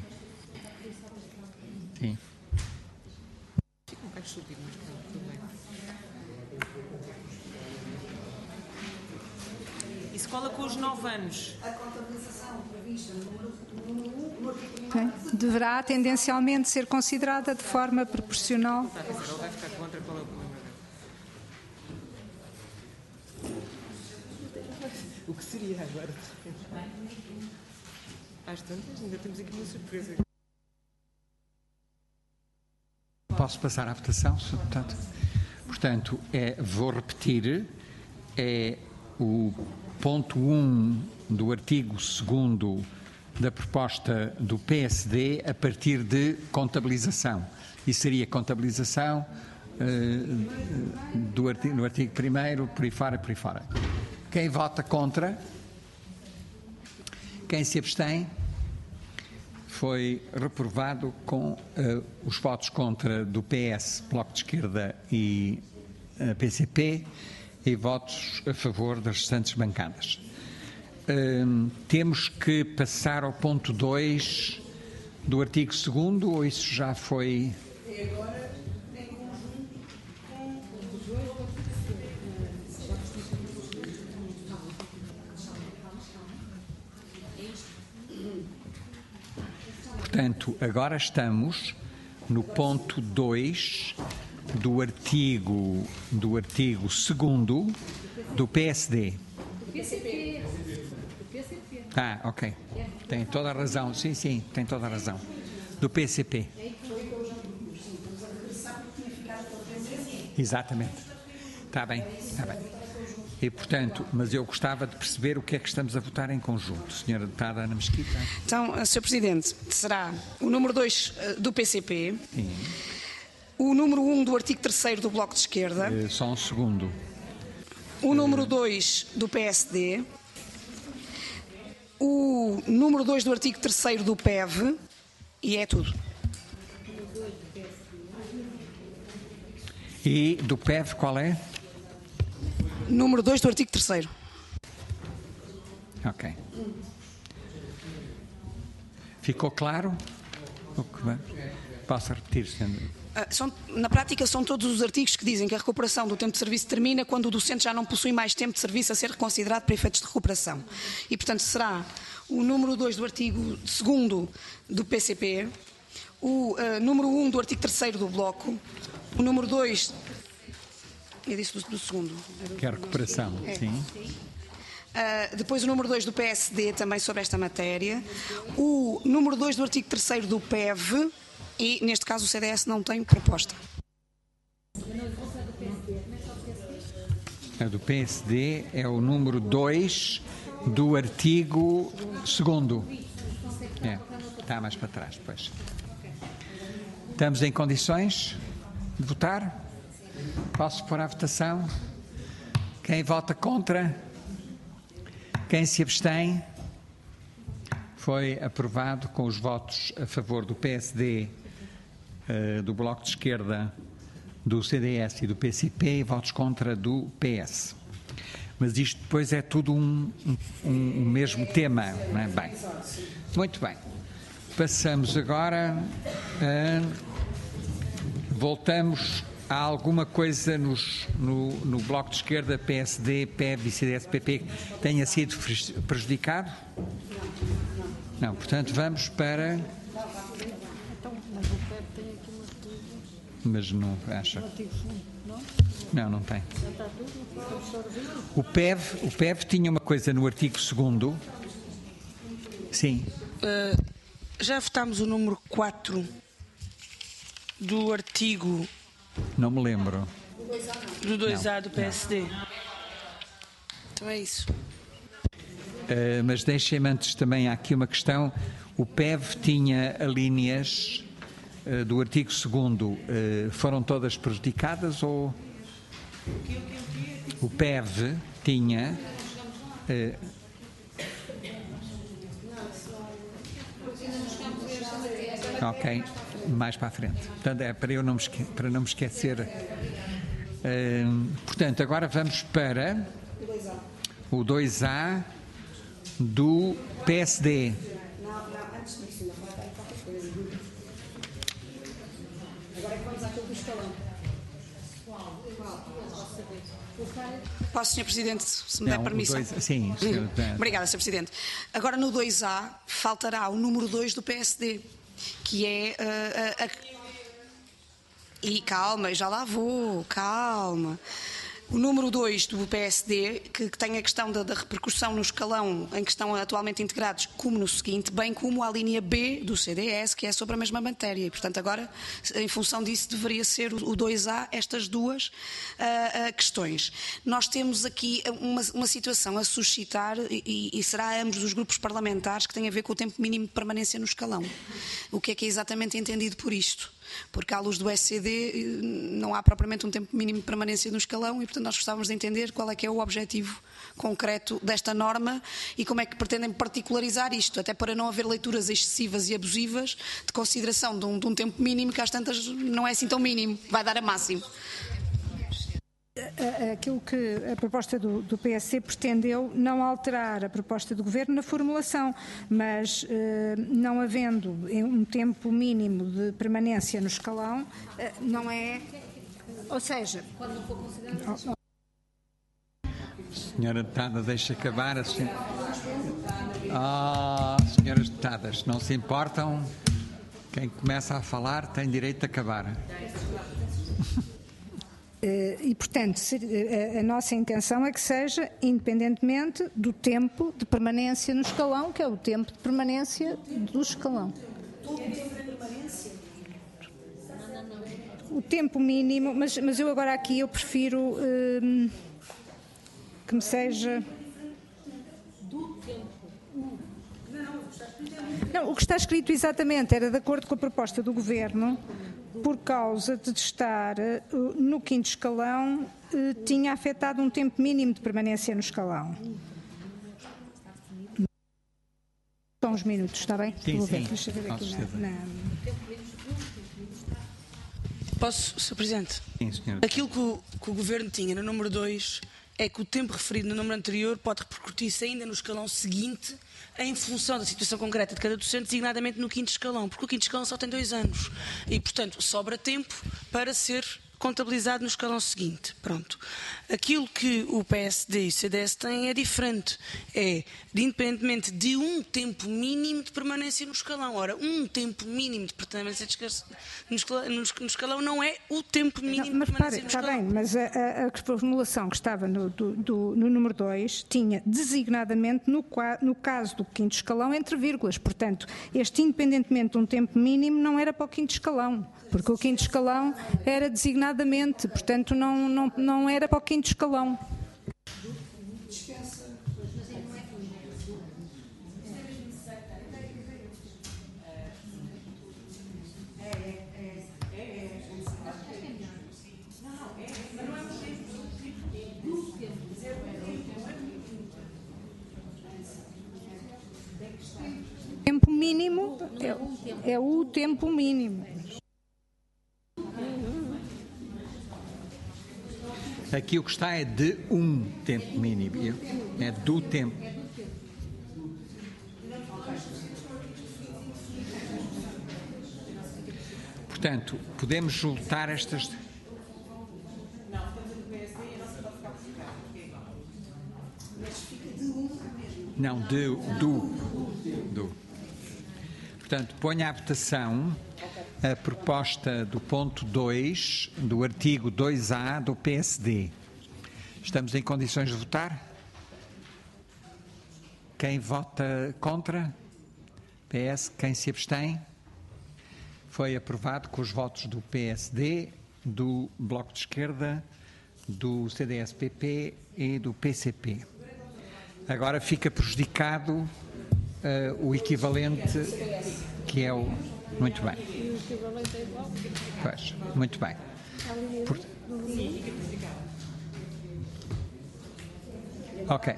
Sim. E se cola com os 9 anos? A contabilização prevista no número 1 deverá tendencialmente ser considerada de forma proporcional. Está a dizer, ele vai ficar contra, qual é o problema dele? O que seria agora? Às tantas, ainda temos aqui uma surpresa. Posso passar à votação, Sr. Deputado? Portanto, vou repetir, é o ponto 1 do artigo 2º da proposta do PSD a partir de contabilização. E seria contabilização no artigo 1º, por aí fora. Quem vota contra? Quem se abstém? Foi reprovado com os votos contra do PS, Bloco de Esquerda e PCP, e votos a favor das restantes bancadas. temos que passar ao ponto 2 do artigo 2º, ou isso já foi... Portanto, agora estamos no ponto 2 do artigo 2º do PSD. Ah, ok. Tem toda a razão. Sim, tem toda a razão. Do PCP. Exatamente. Está bem. E, portanto, mas eu gostava de perceber o que é que estamos a votar em conjunto. Senhora Deputada Ana Mesquita. Então, Sr. Presidente, será o número 2 do PCP, Sim. o número 1 do artigo 3º do Bloco de Esquerda, Só um segundo. o número 2 do PSD, o número 2 do artigo 3º do PEV, e é tudo. E do PEV qual é? Número 2 do artigo 3º. Ok. Ficou claro? Posso repetir, senhor? Na prática, são todos os artigos que dizem que a recuperação do tempo de serviço termina quando o docente já não possui mais tempo de serviço a ser reconsiderado para efeitos de recuperação. E, portanto, será o número 2 do artigo 2º do PCP, o número 1 do artigo 3º do Bloco, o número 2... Eu disse do segundo. Que é a recuperação, sim. Depois o número 2 do PSD, também sobre esta matéria. O número 2 do artigo 3º do PEV e, neste caso, o CDS não tem proposta. A do PSD é o número 2 do artigo 2º. Está mais para trás, depois. Estamos em condições de votar? Posso pôr à votação? Quem vota contra? Quem se abstém? Foi aprovado com os votos a favor do PSD, do Bloco de Esquerda, do CDS e do PCP e votos contra do PS. Mas isto depois é tudo um mesmo tema, não é? Bem, muito bem. Passamos agora voltamos a alguma coisa no Bloco de Esquerda, PSD, PEV e CDS-PP que tenha sido prejudicado? Não, portanto vamos para... Mas não acha? Não tem. O PEV tinha uma coisa no artigo 2º. Sim. Já votámos o número 4 do artigo... Não me lembro. Do 2A do PSD. Então é isso. Mas deixem-me antes também, há aqui uma questão. O PEV tinha alíneas do artigo 2º, foram todas prejudicadas ou... O PEV tinha... Ok, mais para a frente. Portanto, é para eu não me esquecer. Portanto, agora vamos para o 2A do PSD. Não, antes disso, ainda falta qualquer coisa. Agora é que vamos àquilo do escalão. Posso, Sr. Presidente, se me der permissão? Sim, Sr. Obrigada, Sr. Presidente. Agora no 2A faltará o número 2 do PSD, que é E calma, já lá vou, calma. O número 2 do PSD, que tem a questão da repercussão no escalão em que estão atualmente integrados, como no seguinte, bem como a linha B do CDS, que é sobre a mesma matéria. E, portanto, agora, em função disso, deveria ser o 2A, estas duas questões. Nós temos aqui uma situação a suscitar, e será a ambos os grupos parlamentares, que tem a ver com o tempo mínimo de permanência no escalão. O que é exatamente entendido por isto? Porque à luz do SCD não há propriamente um tempo mínimo de permanência no escalão e, portanto, nós gostávamos de entender qual é que é o objetivo concreto desta norma e como é que pretendem particularizar isto, até para não haver leituras excessivas e abusivas de consideração de um tempo mínimo que às tantas não é assim tão mínimo, vai dar a máximo. aquilo que a proposta do PSD pretendeu não alterar a proposta do Governo na formulação, mas não havendo um tempo mínimo de permanência no escalão, não é... Ou seja... Senhora Deputada, deixa acabar a senhora... senhoras deputadas, não se importam? Quem começa a falar tem direito a acabar. E, portanto, a nossa intenção é que seja independentemente do tempo de permanência no escalão, que é o tempo de permanência do escalão. O tempo mínimo, mas eu agora aqui eu prefiro que me seja... Não, o que está escrito exatamente era de acordo com a proposta do Governo, por causa de estar no 5º escalão, tinha afetado um tempo mínimo de permanência no escalão. Só uns minutos, está bem? Sim, Vou ver. sim. Deixa eu ver aqui Posso, Sr. Presidente? Sim, senhora. Aquilo que o Governo tinha no número 2 é que o tempo referido no número anterior pode repercutir-se ainda no escalão seguinte, em função da situação concreta de cada docente, designadamente no 5º escalão, porque o 5º escalão só tem 2 anos e, portanto, sobra tempo para ser contabilizado no escalão seguinte. Pronto. Aquilo que o PSD e o CDS têm é diferente. É, independentemente de um tempo mínimo de permanência no escalão. Ora, um tempo mínimo de permanência no escalão não é o tempo mínimo de permanência no escalão. Está bem, mas a formulação que estava no número 2 tinha designadamente, no caso do 5º escalão, entre vírgulas. Portanto, este independentemente de um tempo mínimo não era para o 5º escalão, porque o 5º escalão era designadamente, portanto não era para o 5º escalão. O tempo mínimo é o tempo mínimo. Aqui o que está é de um tempo mínimo, é do tempo. Portanto, podemos juntar estas... Não, do. Portanto, ponho à votação a proposta do ponto 2 do artigo 2A do PSD. Estamos em condições de votar? Quem vota contra? PS. Quem se abstém? Foi aprovado com os votos do PSD, do Bloco de Esquerda, do CDS-PP e do PCP. Agora fica prejudicado o equivalente, que é o... Muito bem. Pois, muito bem. Ok.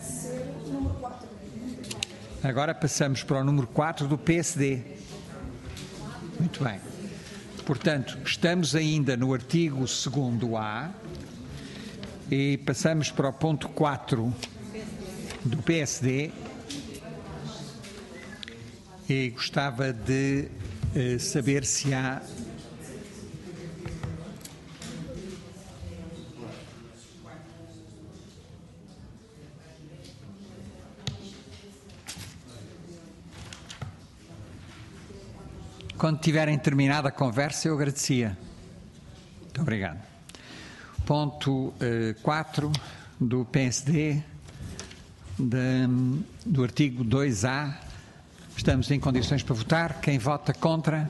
Agora passamos para o número 4 do PSD. Muito bem. Portanto, estamos ainda no artigo 2º-A e passamos para o ponto 4 do PSD e gostava de saber se há quando tiverem terminado a conversa eu agradecia. Muito obrigado. Ponto 4 do PSD do artigo 2A. Estamos em condições para votar. Quem vota contra?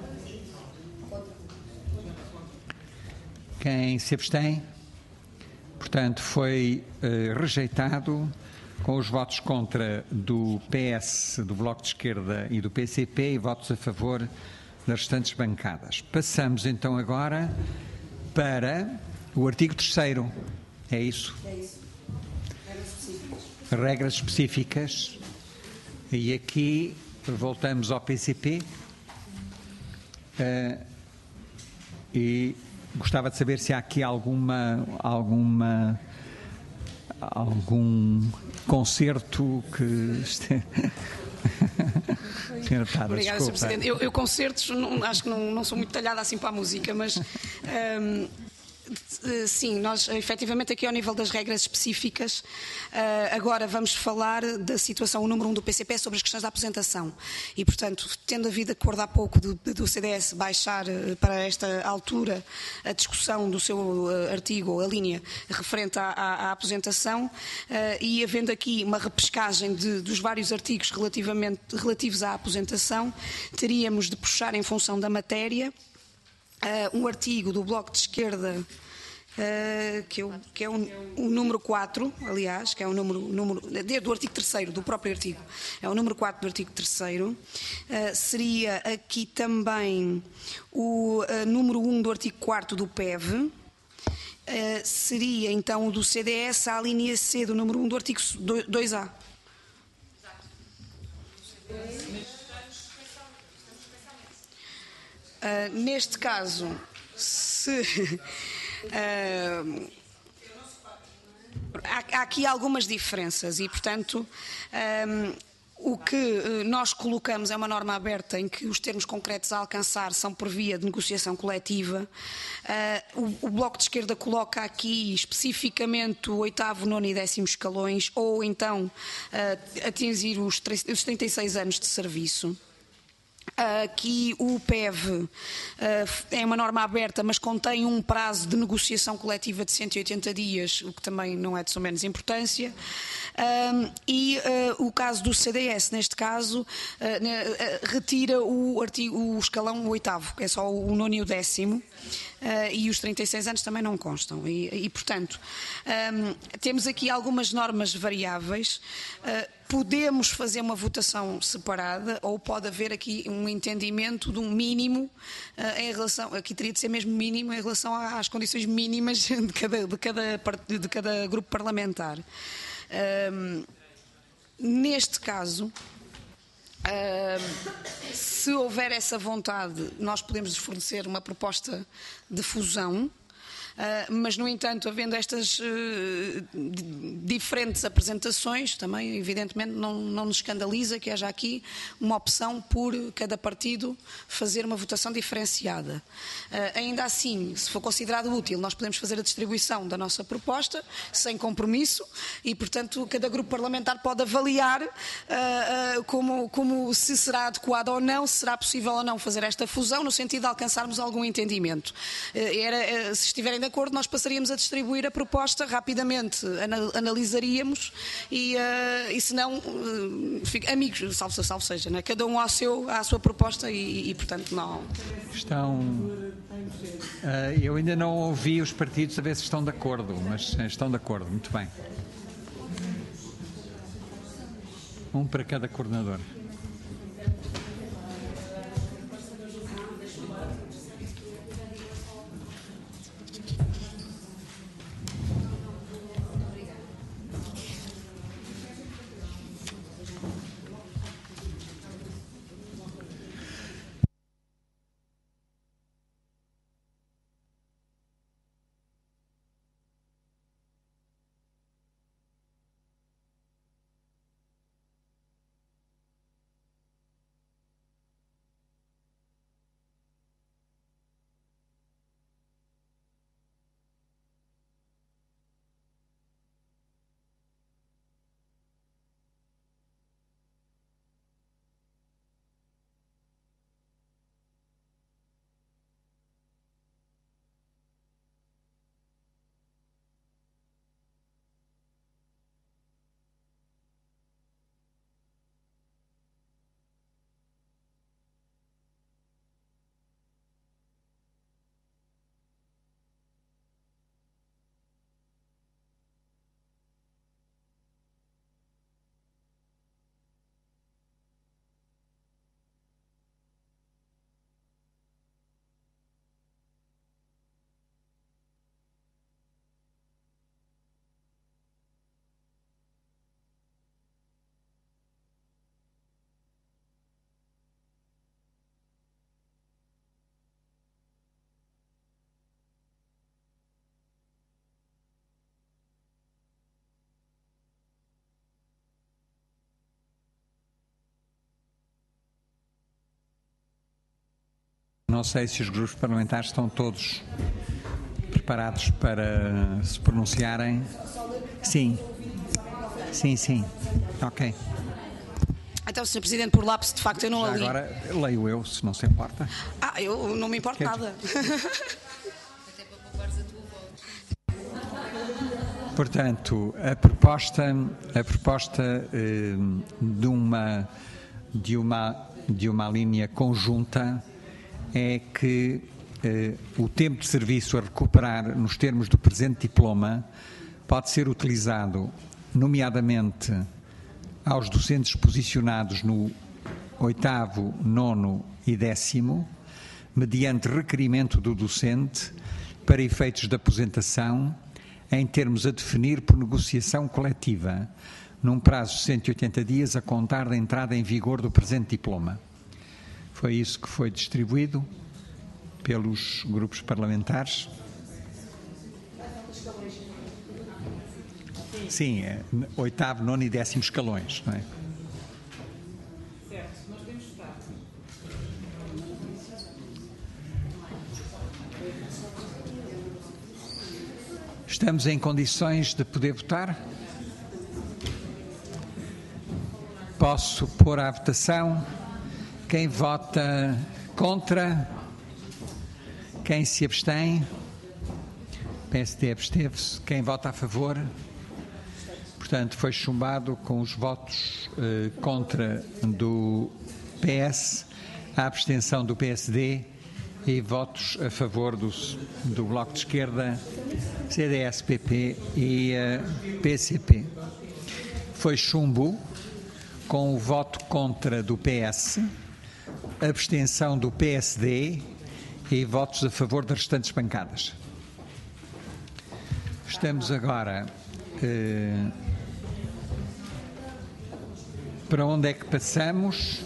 Quem se abstém? Portanto, foi rejeitado com os votos contra do PS, do Bloco de Esquerda e do PCP e votos a favor das restantes bancadas. Passamos então agora para o artigo 3º. É isso? É isso. Regras específicas. E aqui voltamos ao PCP e Gostava de saber se há aqui algum concerto que Senhora Tada, Obrigada, Sr. desculpa. Presidente. Eu concertos, acho que não sou muito talhada assim para a música, mas sim, nós efetivamente aqui ao nível das regras específicas, agora vamos falar da situação, o número 1 do PCP sobre as questões da aposentação e, portanto, tendo havido acordo há pouco do CDS baixar para esta altura a discussão do seu artigo, a linha referente à aposentação, e havendo aqui uma repescagem dos vários artigos relativos à aposentação, teríamos de puxar em função da matéria um artigo do Bloco de Esquerda, que é o número 4, aliás, que é o número do artigo 3º, do próprio artigo, é o número 4 do artigo 3º. Seria aqui também o número 1 do artigo 4º do PEV. Seria então o do CDS, a linha C do número 1 do artigo 2A. Neste caso, há aqui algumas diferenças e, portanto, o que nós colocamos é uma norma aberta em que os termos concretos a alcançar são por via de negociação coletiva. O Bloco de Esquerda coloca aqui especificamente o 8º, 9º e 10º escalões, ou então atingir os 36 anos de serviço. Aqui o PEV é uma norma aberta, mas contém um prazo de negociação coletiva de 180 dias, o que também não é de só menos importância. E o caso do CDS, neste caso, retira o escalão 8º, que é só o 9º e o 10º. E os 36 anos também não constam. E portanto, temos aqui algumas normas variáveis. Podemos fazer uma votação separada ou pode haver aqui um entendimento de um mínimo em relação, aqui teria de ser mesmo mínimo em relação às condições mínimas de cada grupo parlamentar. Neste caso, se houver essa vontade, nós podemos fornecer uma proposta de fusão, mas, no entanto, havendo estas diferentes apresentações, também, evidentemente, não nos escandaliza que haja aqui uma opção por cada partido fazer uma votação diferenciada. Ainda assim, se for considerado útil, nós podemos fazer a distribuição da nossa proposta, sem compromisso, e, portanto, cada grupo parlamentar pode avaliar como se será adequado ou não, se será possível ou não fazer esta fusão, no sentido de alcançarmos algum entendimento. Se estiverem de acordo, nós passaríamos a distribuir a proposta rapidamente, analisaríamos e se não, amigos, salvo seja, né? Cada um à sua proposta e portanto não. Eu ainda não ouvi os partidos a ver se estão de acordo, mas estão de acordo, muito bem. Um para cada coordenador. Não sei se os grupos parlamentares estão todos preparados para se pronunciarem. Sim. Ok. Então, Sr. Presidente, por lapso, de facto, eu não a li. Agora leio eu, se não se importa. Eu não me importo nada. Até para poupares a tua voz. Portanto, a proposta de uma linha conjunta é que o tempo de serviço a recuperar nos termos do presente diploma pode ser utilizado, nomeadamente, aos docentes posicionados no 8º, 9º e 10º, mediante requerimento do docente, para efeitos de aposentação, em termos a definir por negociação coletiva, num prazo de 180 dias a contar da entrada em vigor do presente diploma. Foi isso que foi distribuído pelos grupos parlamentares. Sim, 8º, 9º e 10º escalões, não é? Certo, nós podemos votar. Estamos em condições de poder votar? Posso pôr à votação? Quem vota contra? Quem se abstém? PSD absteve-se. Quem vota a favor? Portanto, foi chumbado com os votos contra do PS, a abstenção do PSD e votos a favor do Bloco de Esquerda, CDS-PP e PCP. Foi chumbo com o voto contra do PS, abstenção do PSD e votos a favor das restantes bancadas. Estamos agora... para onde é que passamos?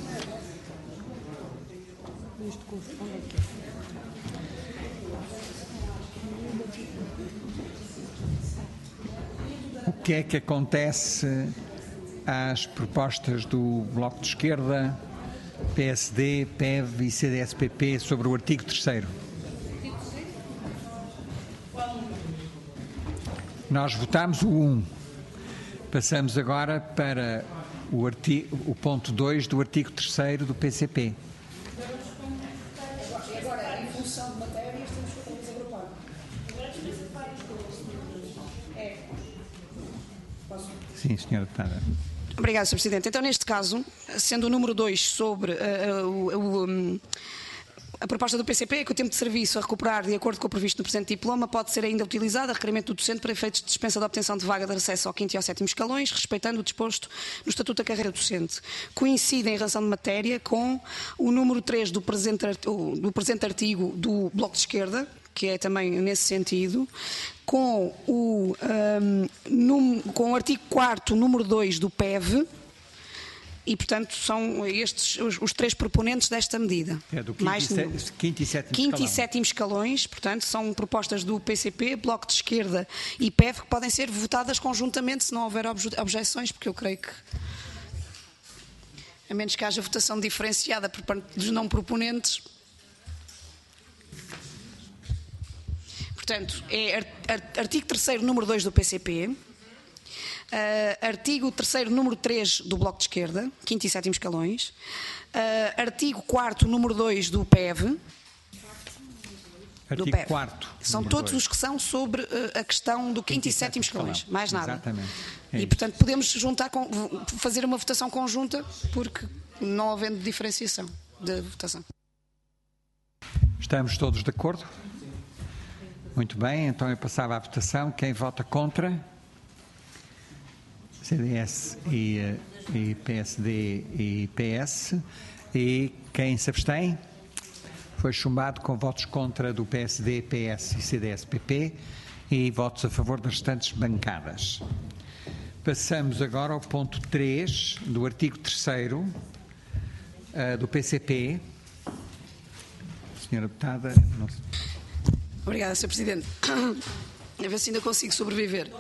O que é que acontece às propostas do Bloco de Esquerda, PSD, PEV e CDS-PP sobre o artigo 3º? Nós votámos o 1. Passamos agora para o ponto 2 do artigo 3º do PCP. Agora, em função de matérias, temos que agrupar. Sim, Sra. Deputada. Obrigada, Sr. Presidente. Então, neste caso, sendo o número 2 sobre a proposta do PCP é que o tempo de serviço a recuperar de acordo com o previsto no presente diploma pode ser ainda utilizado a requerimento do docente para efeitos de dispensa de obtenção de vaga de acesso ao 5º e ao 7º escalões, respeitando o disposto no Estatuto da Carreira Docente. Coincide em razão de matéria com o número 3 do presente artigo do Bloco de Esquerda, que é também nesse sentido, com o artigo 4º, número 2 do PEV, e, portanto, são estes os 3 proponentes desta medida. É do 5º e 7º escalões, portanto, são propostas do PCP, Bloco de Esquerda e PEV, que podem ser votadas conjuntamente se não houver objeções, porque eu creio que, a menos que haja votação diferenciada por parte dos não proponentes. Portanto, é artigo 3º, número 2 do PCP, artigo 3º, número 3 do Bloco de Esquerda, 5º e 7º escalões, artigo 4º, número 2 do PEV. Artigo 4º. São todos os que são sobre a questão do 5º e 7º escalões, mais nada. Exatamente. E, portanto, podemos juntar, fazer uma votação conjunta, porque não havendo diferenciação de votação. Estamos todos de acordo? Muito bem, então eu passava à votação. Quem vota contra? CDS e PSD e PS. E quem se abstém? Foi chumbado com votos contra do PSD, PS e CDS-PP e votos a favor das restantes bancadas. Passamos agora ao ponto 3 do artigo 3º do PCP. Senhora Deputada. Obrigada, Sr. Presidente. A ver se ainda consigo sobreviver.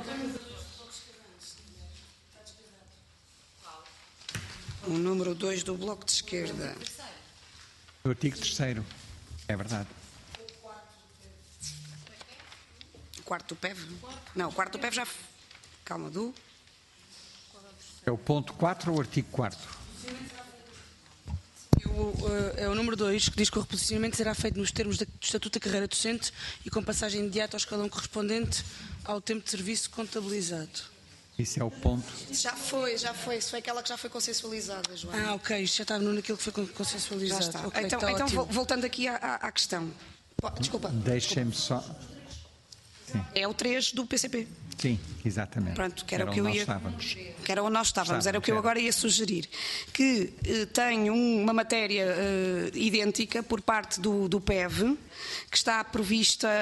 O número 2 do Bloco de Esquerda. O artigo 3º. É verdade. O quarto do PEV? Não, o quarto do PEV já... Calma, É o ponto 4 ou o artigo 4º? É o número 2, que diz que o reposicionamento será feito nos termos do Estatuto da Carreira Docente e com passagem imediata ao escalão correspondente ao tempo de serviço contabilizado. Isso é o ponto. Já foi. Isso foi aquela que já foi consensualizada, Joana. Ok, isto já estava naquilo que foi consensualizado. Já está. Okay, então ótimo. voltando aqui à questão. Desculpa. Deixem-me só... Sim. É o 3 do PCP. Sim, exatamente. Pronto, que era o que onde eu nós ia... estávamos. Que era onde nós estávamos, era o que eu agora ia sugerir. Que tem uma matéria idêntica por parte do PEV, que está prevista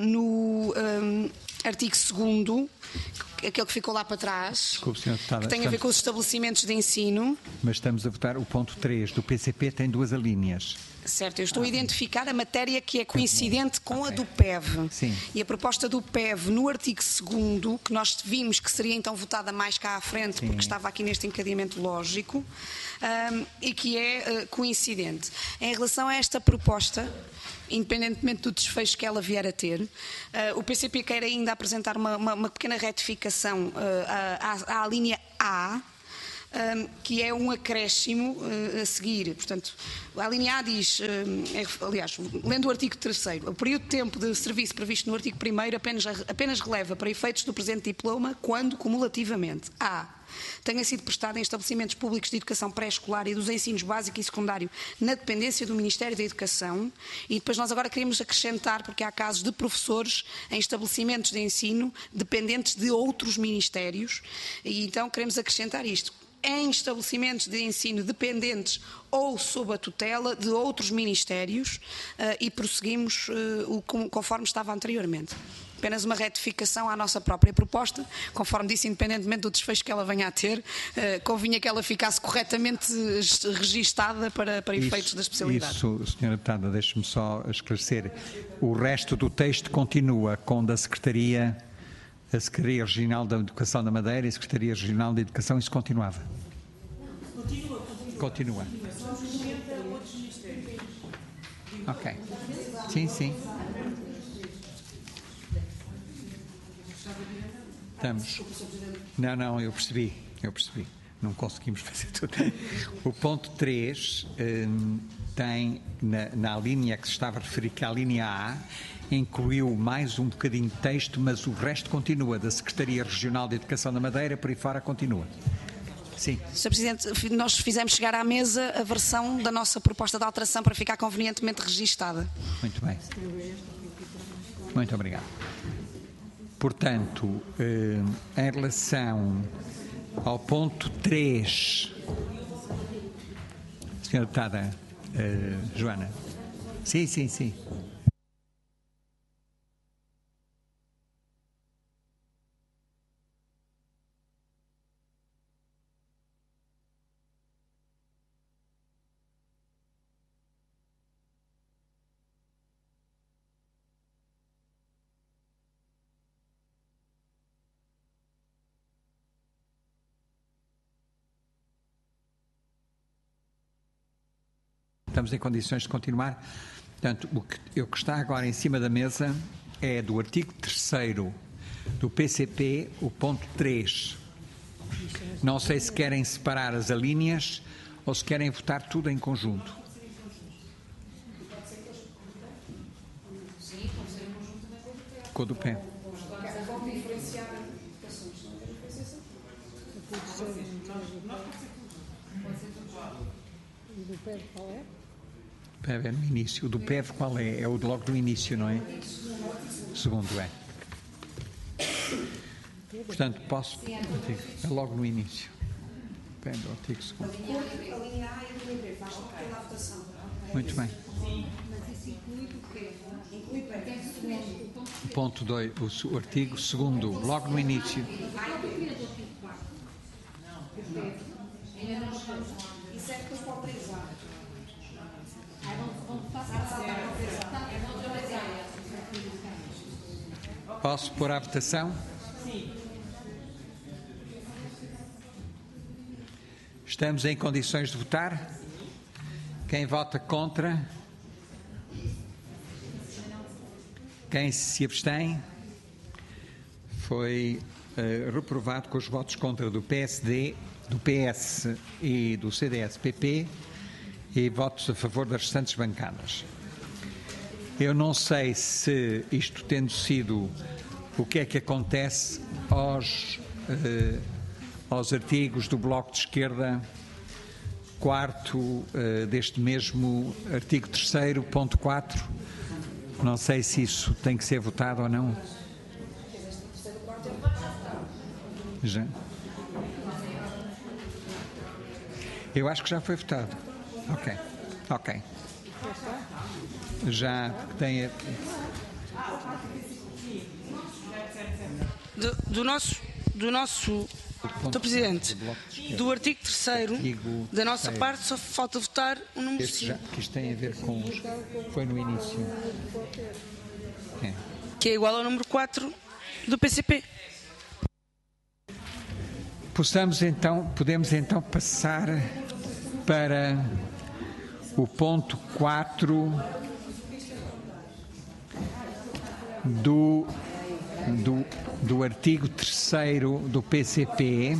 no artigo 2º, aquele que ficou lá para trás, Desculpe, Sr. Deputada, que tem a ver com os estabelecimentos de ensino. Mas estamos a votar o ponto 3 do PCP, tem 2 alíneas. Certo, eu estou a identificar a matéria que é coincidente com a do PEV. Sim. E a proposta do PEV no artigo 2º, que nós vimos que seria então votada mais cá à frente, porque estava aqui neste encadeamento lógico, e que é coincidente. Em relação a esta proposta, independentemente do desfecho que ela vier a ter, o PCP quer ainda apresentar uma pequena retificação à linha A, que é um acréscimo a seguir. Portanto, a linha A diz, aliás, lendo o artigo 3º, o período de tempo de serviço previsto no artigo 1º apenas releva para efeitos do presente diploma quando, cumulativamente, A, tenha sido prestado em estabelecimentos públicos de educação pré-escolar e dos ensinos básico e secundário na dependência do Ministério da Educação, e depois nós agora queremos acrescentar, porque há casos de professores em estabelecimentos de ensino dependentes de outros ministérios, e então queremos acrescentar isto: em estabelecimentos de ensino dependentes ou sob a tutela de outros ministérios, e prosseguimos conforme estava anteriormente. Apenas uma retificação à nossa própria proposta, conforme disse, independentemente do desfecho que ela venha a ter, convinha que ela ficasse corretamente registada para efeitos da especialidade. Isso, Sra. Deputada, deixe-me só esclarecer. O resto do texto continua com a Secretaria Regional da Educação da Madeira e a Secretaria Regional da Educação, isso continuava? Continua. Ok. Sim. Estamos. Não, eu percebi. Não conseguimos fazer tudo. O ponto 3 tem, na linha que se estava a referir, que é a linha A, incluiu mais um bocadinho de texto, mas o resto continua, da Secretaria Regional de Educação da Madeira, por aí fora continua. Sim. Sr. Presidente, nós fizemos chegar à mesa a versão da nossa proposta de alteração para ficar convenientemente registada. Muito bem. Muito obrigado. Portanto, em relação ao ponto 3, Sra. Deputada Joana. Sim. Estamos em condições de continuar. Portanto, o que está agora em cima da mesa é do artigo 3º do PCP, o ponto 3. Não sei se querem separar as alíneas ou se querem votar tudo em conjunto. Com o do pé. Do PEV qual é? O PEV é no início. O do PEV qual é? É o de logo no início, não é? Segundo é. Portanto, posso... É logo no início. PEV do artigo segundo. Muito bem. O ponto 2, o artigo 2º, logo no início. Isso é depois para o 3A. Posso pôr à votação? Sim. Estamos em condições de votar? Quem vota contra? Quem se abstém? Foi reprovado com os votos contra do PSD, do PS e do CDS-PP e votos a favor das restantes bancadas. Eu não sei se isto tendo sido o que é que acontece aos artigos do Bloco de Esquerda, quarto deste mesmo artigo 3º, ponto 4. Não sei se isso tem que ser votado ou não. Já. Eu acho que já foi votado. Ok. Já tem... Do nosso Sr. Presidente, do artigo 3º, da nossa parte, só falta votar o número 5. Que isto tem a ver com... Foi no início. Que é igual ao número 4 do PCP. Podemos então passar para o ponto 4 do artigo 3º do PCP.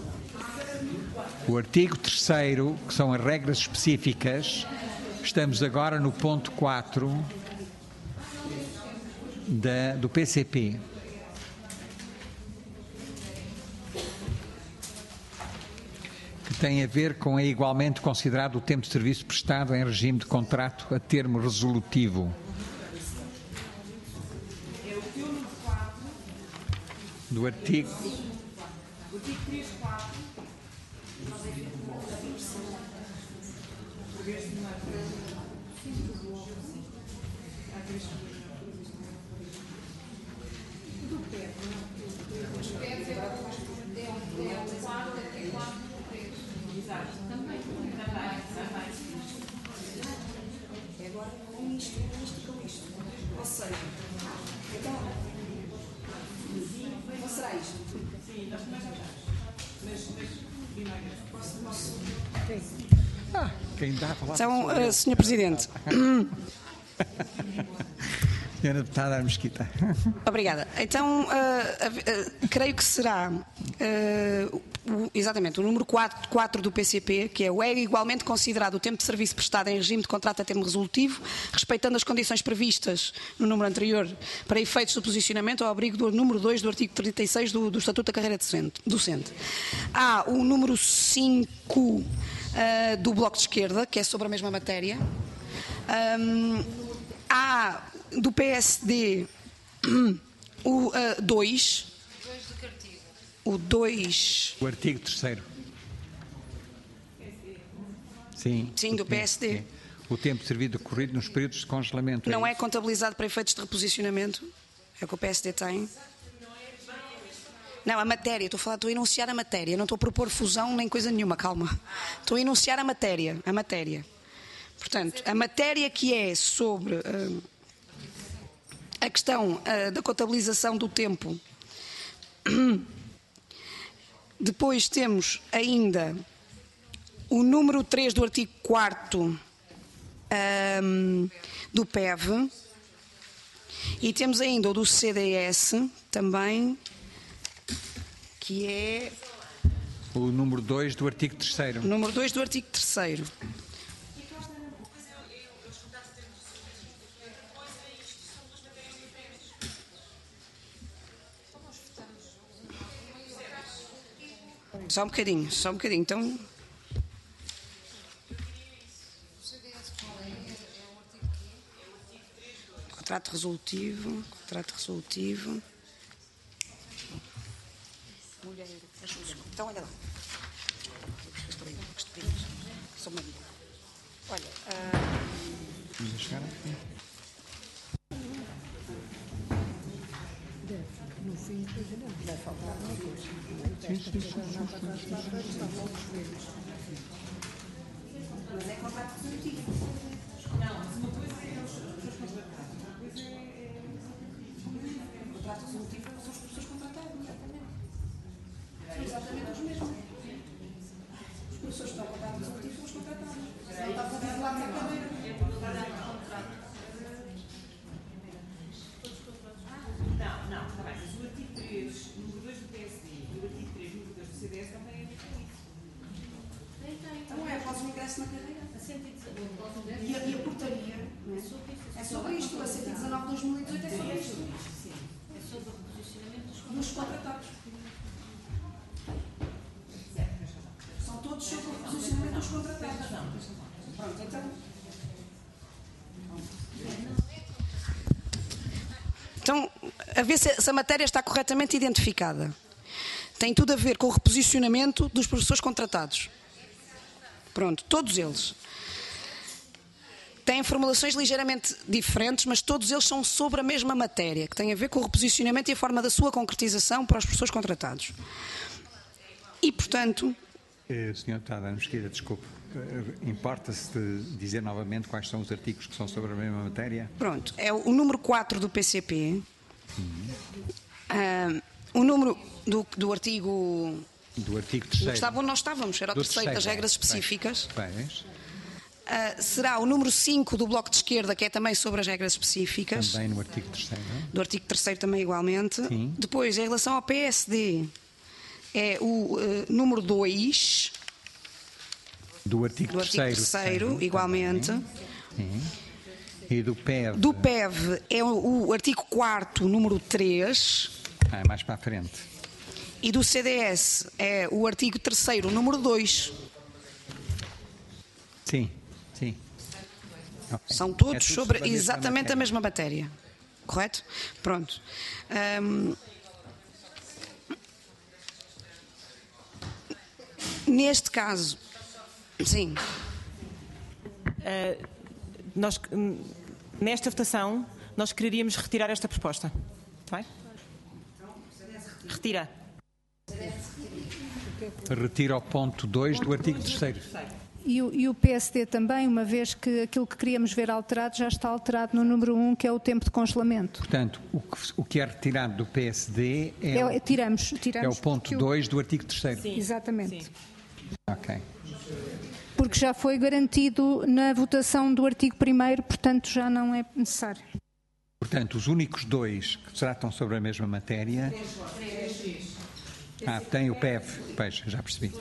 O artigo 3º, que são as regras específicas, estamos agora no ponto 4 do PCP. Que tem a ver com é igualmente considerado o tempo de serviço prestado em regime de contrato a termo resolutivo. Do artigo 3.4. Agora com isto. Ou seja, então, não será isto? Sim, nós também já quem dá a falar? Então, Sr. Presidente. Senhora Deputada Mesquita. Obrigada. Então, creio que será exatamente o número 4 do PCP, que é igualmente considerado o tempo de serviço prestado em regime de contrato a termo resolutivo, respeitando as condições previstas no número anterior para efeitos do posicionamento ao abrigo do número 2 do artigo 36 do Estatuto da Carreira Docente. Há o número 5 do Bloco de Esquerda, que é sobre a mesma matéria. Há do PSD o 2. O 2. O artigo 3º. Sim. Sim, do PSD. O tempo de serviço decorrido nos períodos de congelamento. Não é contabilizado para efeitos de reposicionamento. É o que o PSD tem. Não, a matéria. Estou a enunciar a matéria. Não estou a propor fusão nem coisa nenhuma. Calma. Estou a enunciar a matéria. A matéria. Portanto, a matéria que é sobre a questão da contabilização do tempo. Depois temos ainda o número 3 do artigo 4º do PEV e temos ainda o do CDS também, que é o número 2 do artigo 3º. O número 2 do artigo 3º. Só um bocadinho. Então. Contrato resolutivo. Então, olha lá. Olha. Vamos chegar aqui. No fim, vai faltar uma coisa. Mas é contrato resolutivo. Não, mas uma coisa é os contratados, outra coisa O contrato resolutivo são as pessoas contratadas, exatamente. São exatamente os mesmos. As pessoas que estão com contrato resolutivo são os contratados. Se não está a fazer lá na cadeira. É sobre isto, a 119 de 2018 é sobre isto. Sim, é sobre o reposicionamento Dos contratados. São todos sobre o reposicionamento dos contratados. Pronto, Então, a ver se a matéria está corretamente identificada. Tem tudo a ver com o reposicionamento dos professores contratados. Pronto, todos eles. Têm formulações ligeiramente diferentes, mas todos eles são sobre a mesma matéria, que tem a ver com o reposicionamento e a forma da sua concretização para os professores contratados. E, portanto... Sr. Deputada Mesquita, desculpe. Importa-se de dizer novamente quais são os artigos que são sobre a mesma matéria? Pronto, é o número 4 do PCP, o número do artigo... Do artigo 3º. Estava onde nós estávamos, era o terceiro das regras específicas. Será o número 5 do Bloco de Esquerda, que é também sobre as regras específicas. Também no artigo 3º. Do artigo 3º também igualmente. Sim. Depois, em relação ao PSD, é o número 2... Do artigo 3º, igualmente. Sim. E do PEV? Do PEV é o artigo 4º, número 3. É mais para a frente. E do CDS é o artigo 3º, número 2. Sim, sim. Okay. São todos sobre exatamente a mesma matéria. Correto? Pronto. Neste caso, sim. Nesta votação, nós quereríamos retirar esta proposta. Está bem? Retira. Retira o ponto 2 do artigo 3º. E o PSD também, uma vez que aquilo que queríamos ver alterado já está alterado no número 1, que é o tempo de congelamento. Portanto, o que é retirado do PSD tiramos é o ponto 2 do artigo 3º. Sim. Exatamente. Sim. Ok. Porque já foi garantido na votação do artigo 1º, portanto já não é necessário. Portanto, os únicos dois que tratam sobre a mesma matéria... tem o PEV. Pois, já percebi.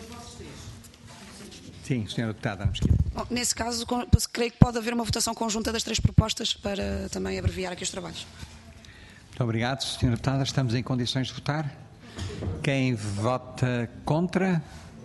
Sim, Sra. Deputada Mesquita. Nesse caso, creio que pode haver uma votação conjunta das 3 propostas para também abreviar aqui os trabalhos. Muito obrigado, Sra. Deputada. Estamos em condições de votar. Quem vota contra?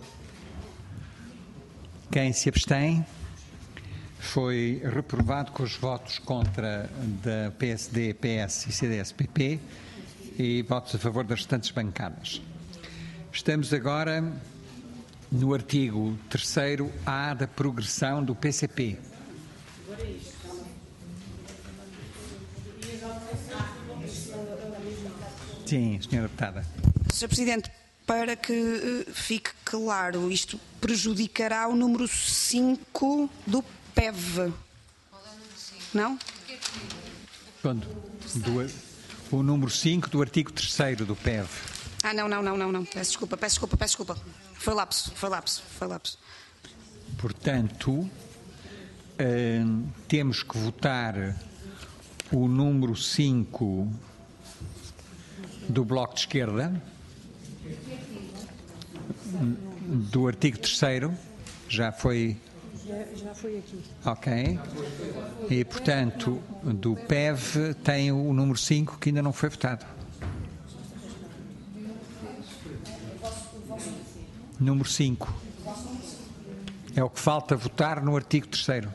Quem se abstém? Foi reprovado com os votos contra da PSD, PS e CDS-PP e votos a favor das restantes bancadas. Estamos agora no artigo 3º-A da progressão do PCP. Sim, Sra. Deputada. Sr. Presidente, para que fique claro, isto prejudicará o número 5 do PEV. Não? Quando? O número 5 do artigo 3º do PEV. Não. Peço desculpa. Foi lapso. Portanto, temos que votar o número 5 do Bloco de Esquerda, do artigo 3º, já foi aqui. Ok. E, portanto, do PEV tem o número 5 que ainda não foi votado. Número 5. É o que falta votar no artigo 3º.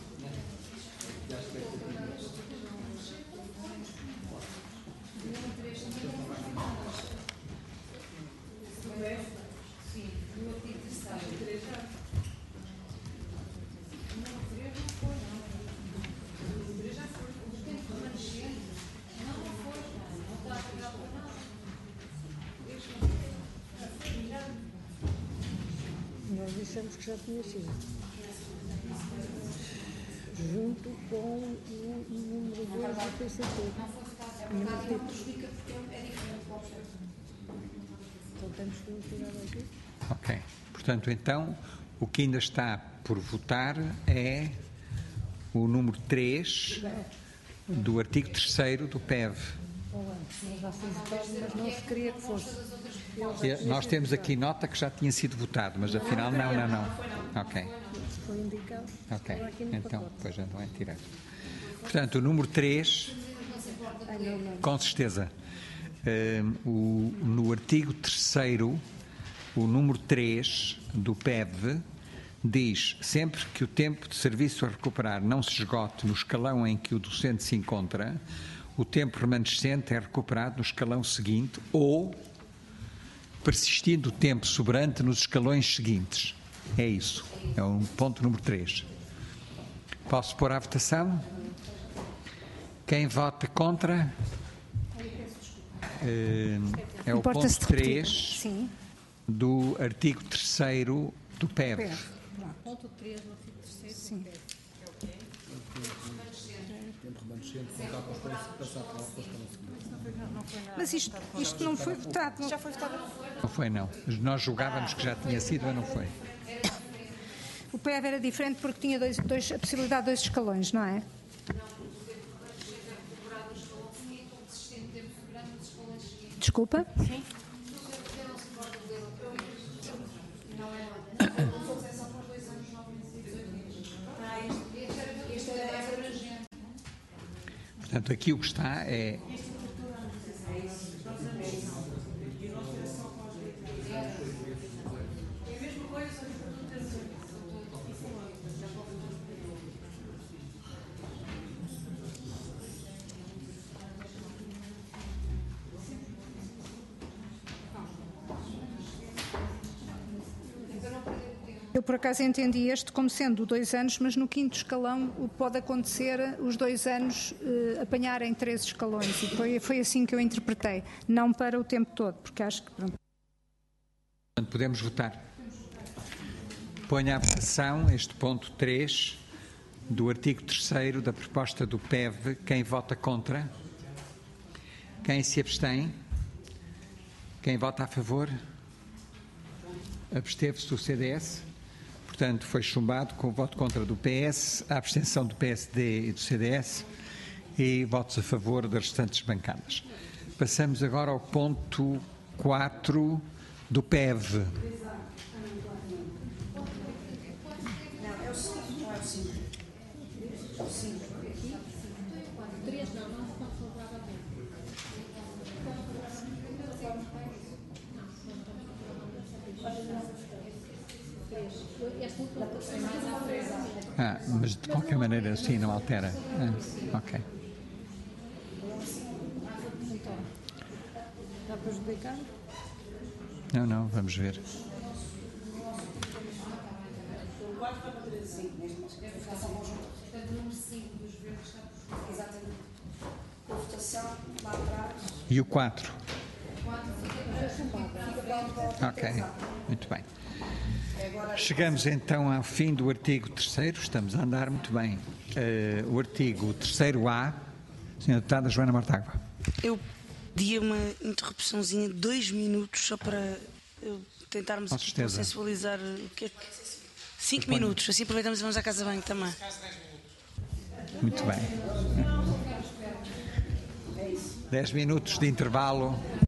Nós dissemos que já tinha sido. Junto com o número 2 do PCP. Então temos que retirar aqui. Ok. Portanto, então, o que ainda está por votar é o número 3 do artigo 3º do PEV. Mas não se queria que fosse. Nós temos aqui nota que já tinha sido votado, mas afinal não. Ok. Foi indicado. Ok. Então, pois não é tirado. Portanto, o número 3, com certeza. No artigo 3º, o número 3 do PEV diz: sempre que o tempo de serviço a recuperar não se esgote no escalão em que o docente se encontra, o tempo remanescente é recuperado no escalão seguinte ou persistindo o tempo sobrante nos escalões seguintes. É isso. É o ponto número 3. Posso pôr à votação? Quem vota contra? É o ponto 3 do artigo 3º do PEV. Ponto 3 no artigo 3º. Sim. Mas isto não foi votado. Já foi votado? Não foi, não. Nós julgávamos que já tinha sido, mas não foi. O PEV era diferente porque tinha a possibilidade de 2 escalões, não é? Desculpa? Sim. Portanto, aqui o que está é... Eu, por acaso, entendi este como sendo 2 anos, mas no 5º escalão pode acontecer os 2 anos apanharem 3 escalões. E foi assim que eu interpretei, não para o tempo todo, porque acho que... Pronto. Podemos votar. Ponho à votação este ponto 3 do artigo 3º da proposta do PEV. Quem vota contra? Quem se abstém? Quem vota a favor? Absteve-se do CDS? Portanto, foi chumbado com o voto contra do PS, a abstenção do PSD e do CDS e votos a favor das restantes bancadas. Passamos agora ao ponto 4 do PEV. Não, é o 5, não é o 5. É o 5. 3 não ficou favorável. Mas de qualquer maneira, sim, não altera. Ok. Está prejudicado? Não, vamos ver. E o 4? Ok, muito bem. Chegamos então ao fim do artigo 3º, estamos a andar muito bem. O artigo 3º-A, Sra. Deputada Joana Mortágua. Eu pedi uma interrupçãozinha de 2 minutos só para tentarmos sensibilizar. 5 minutos, assim aproveitamos e vamos à casa de banho também. Muito bem. 10 minutos de intervalo.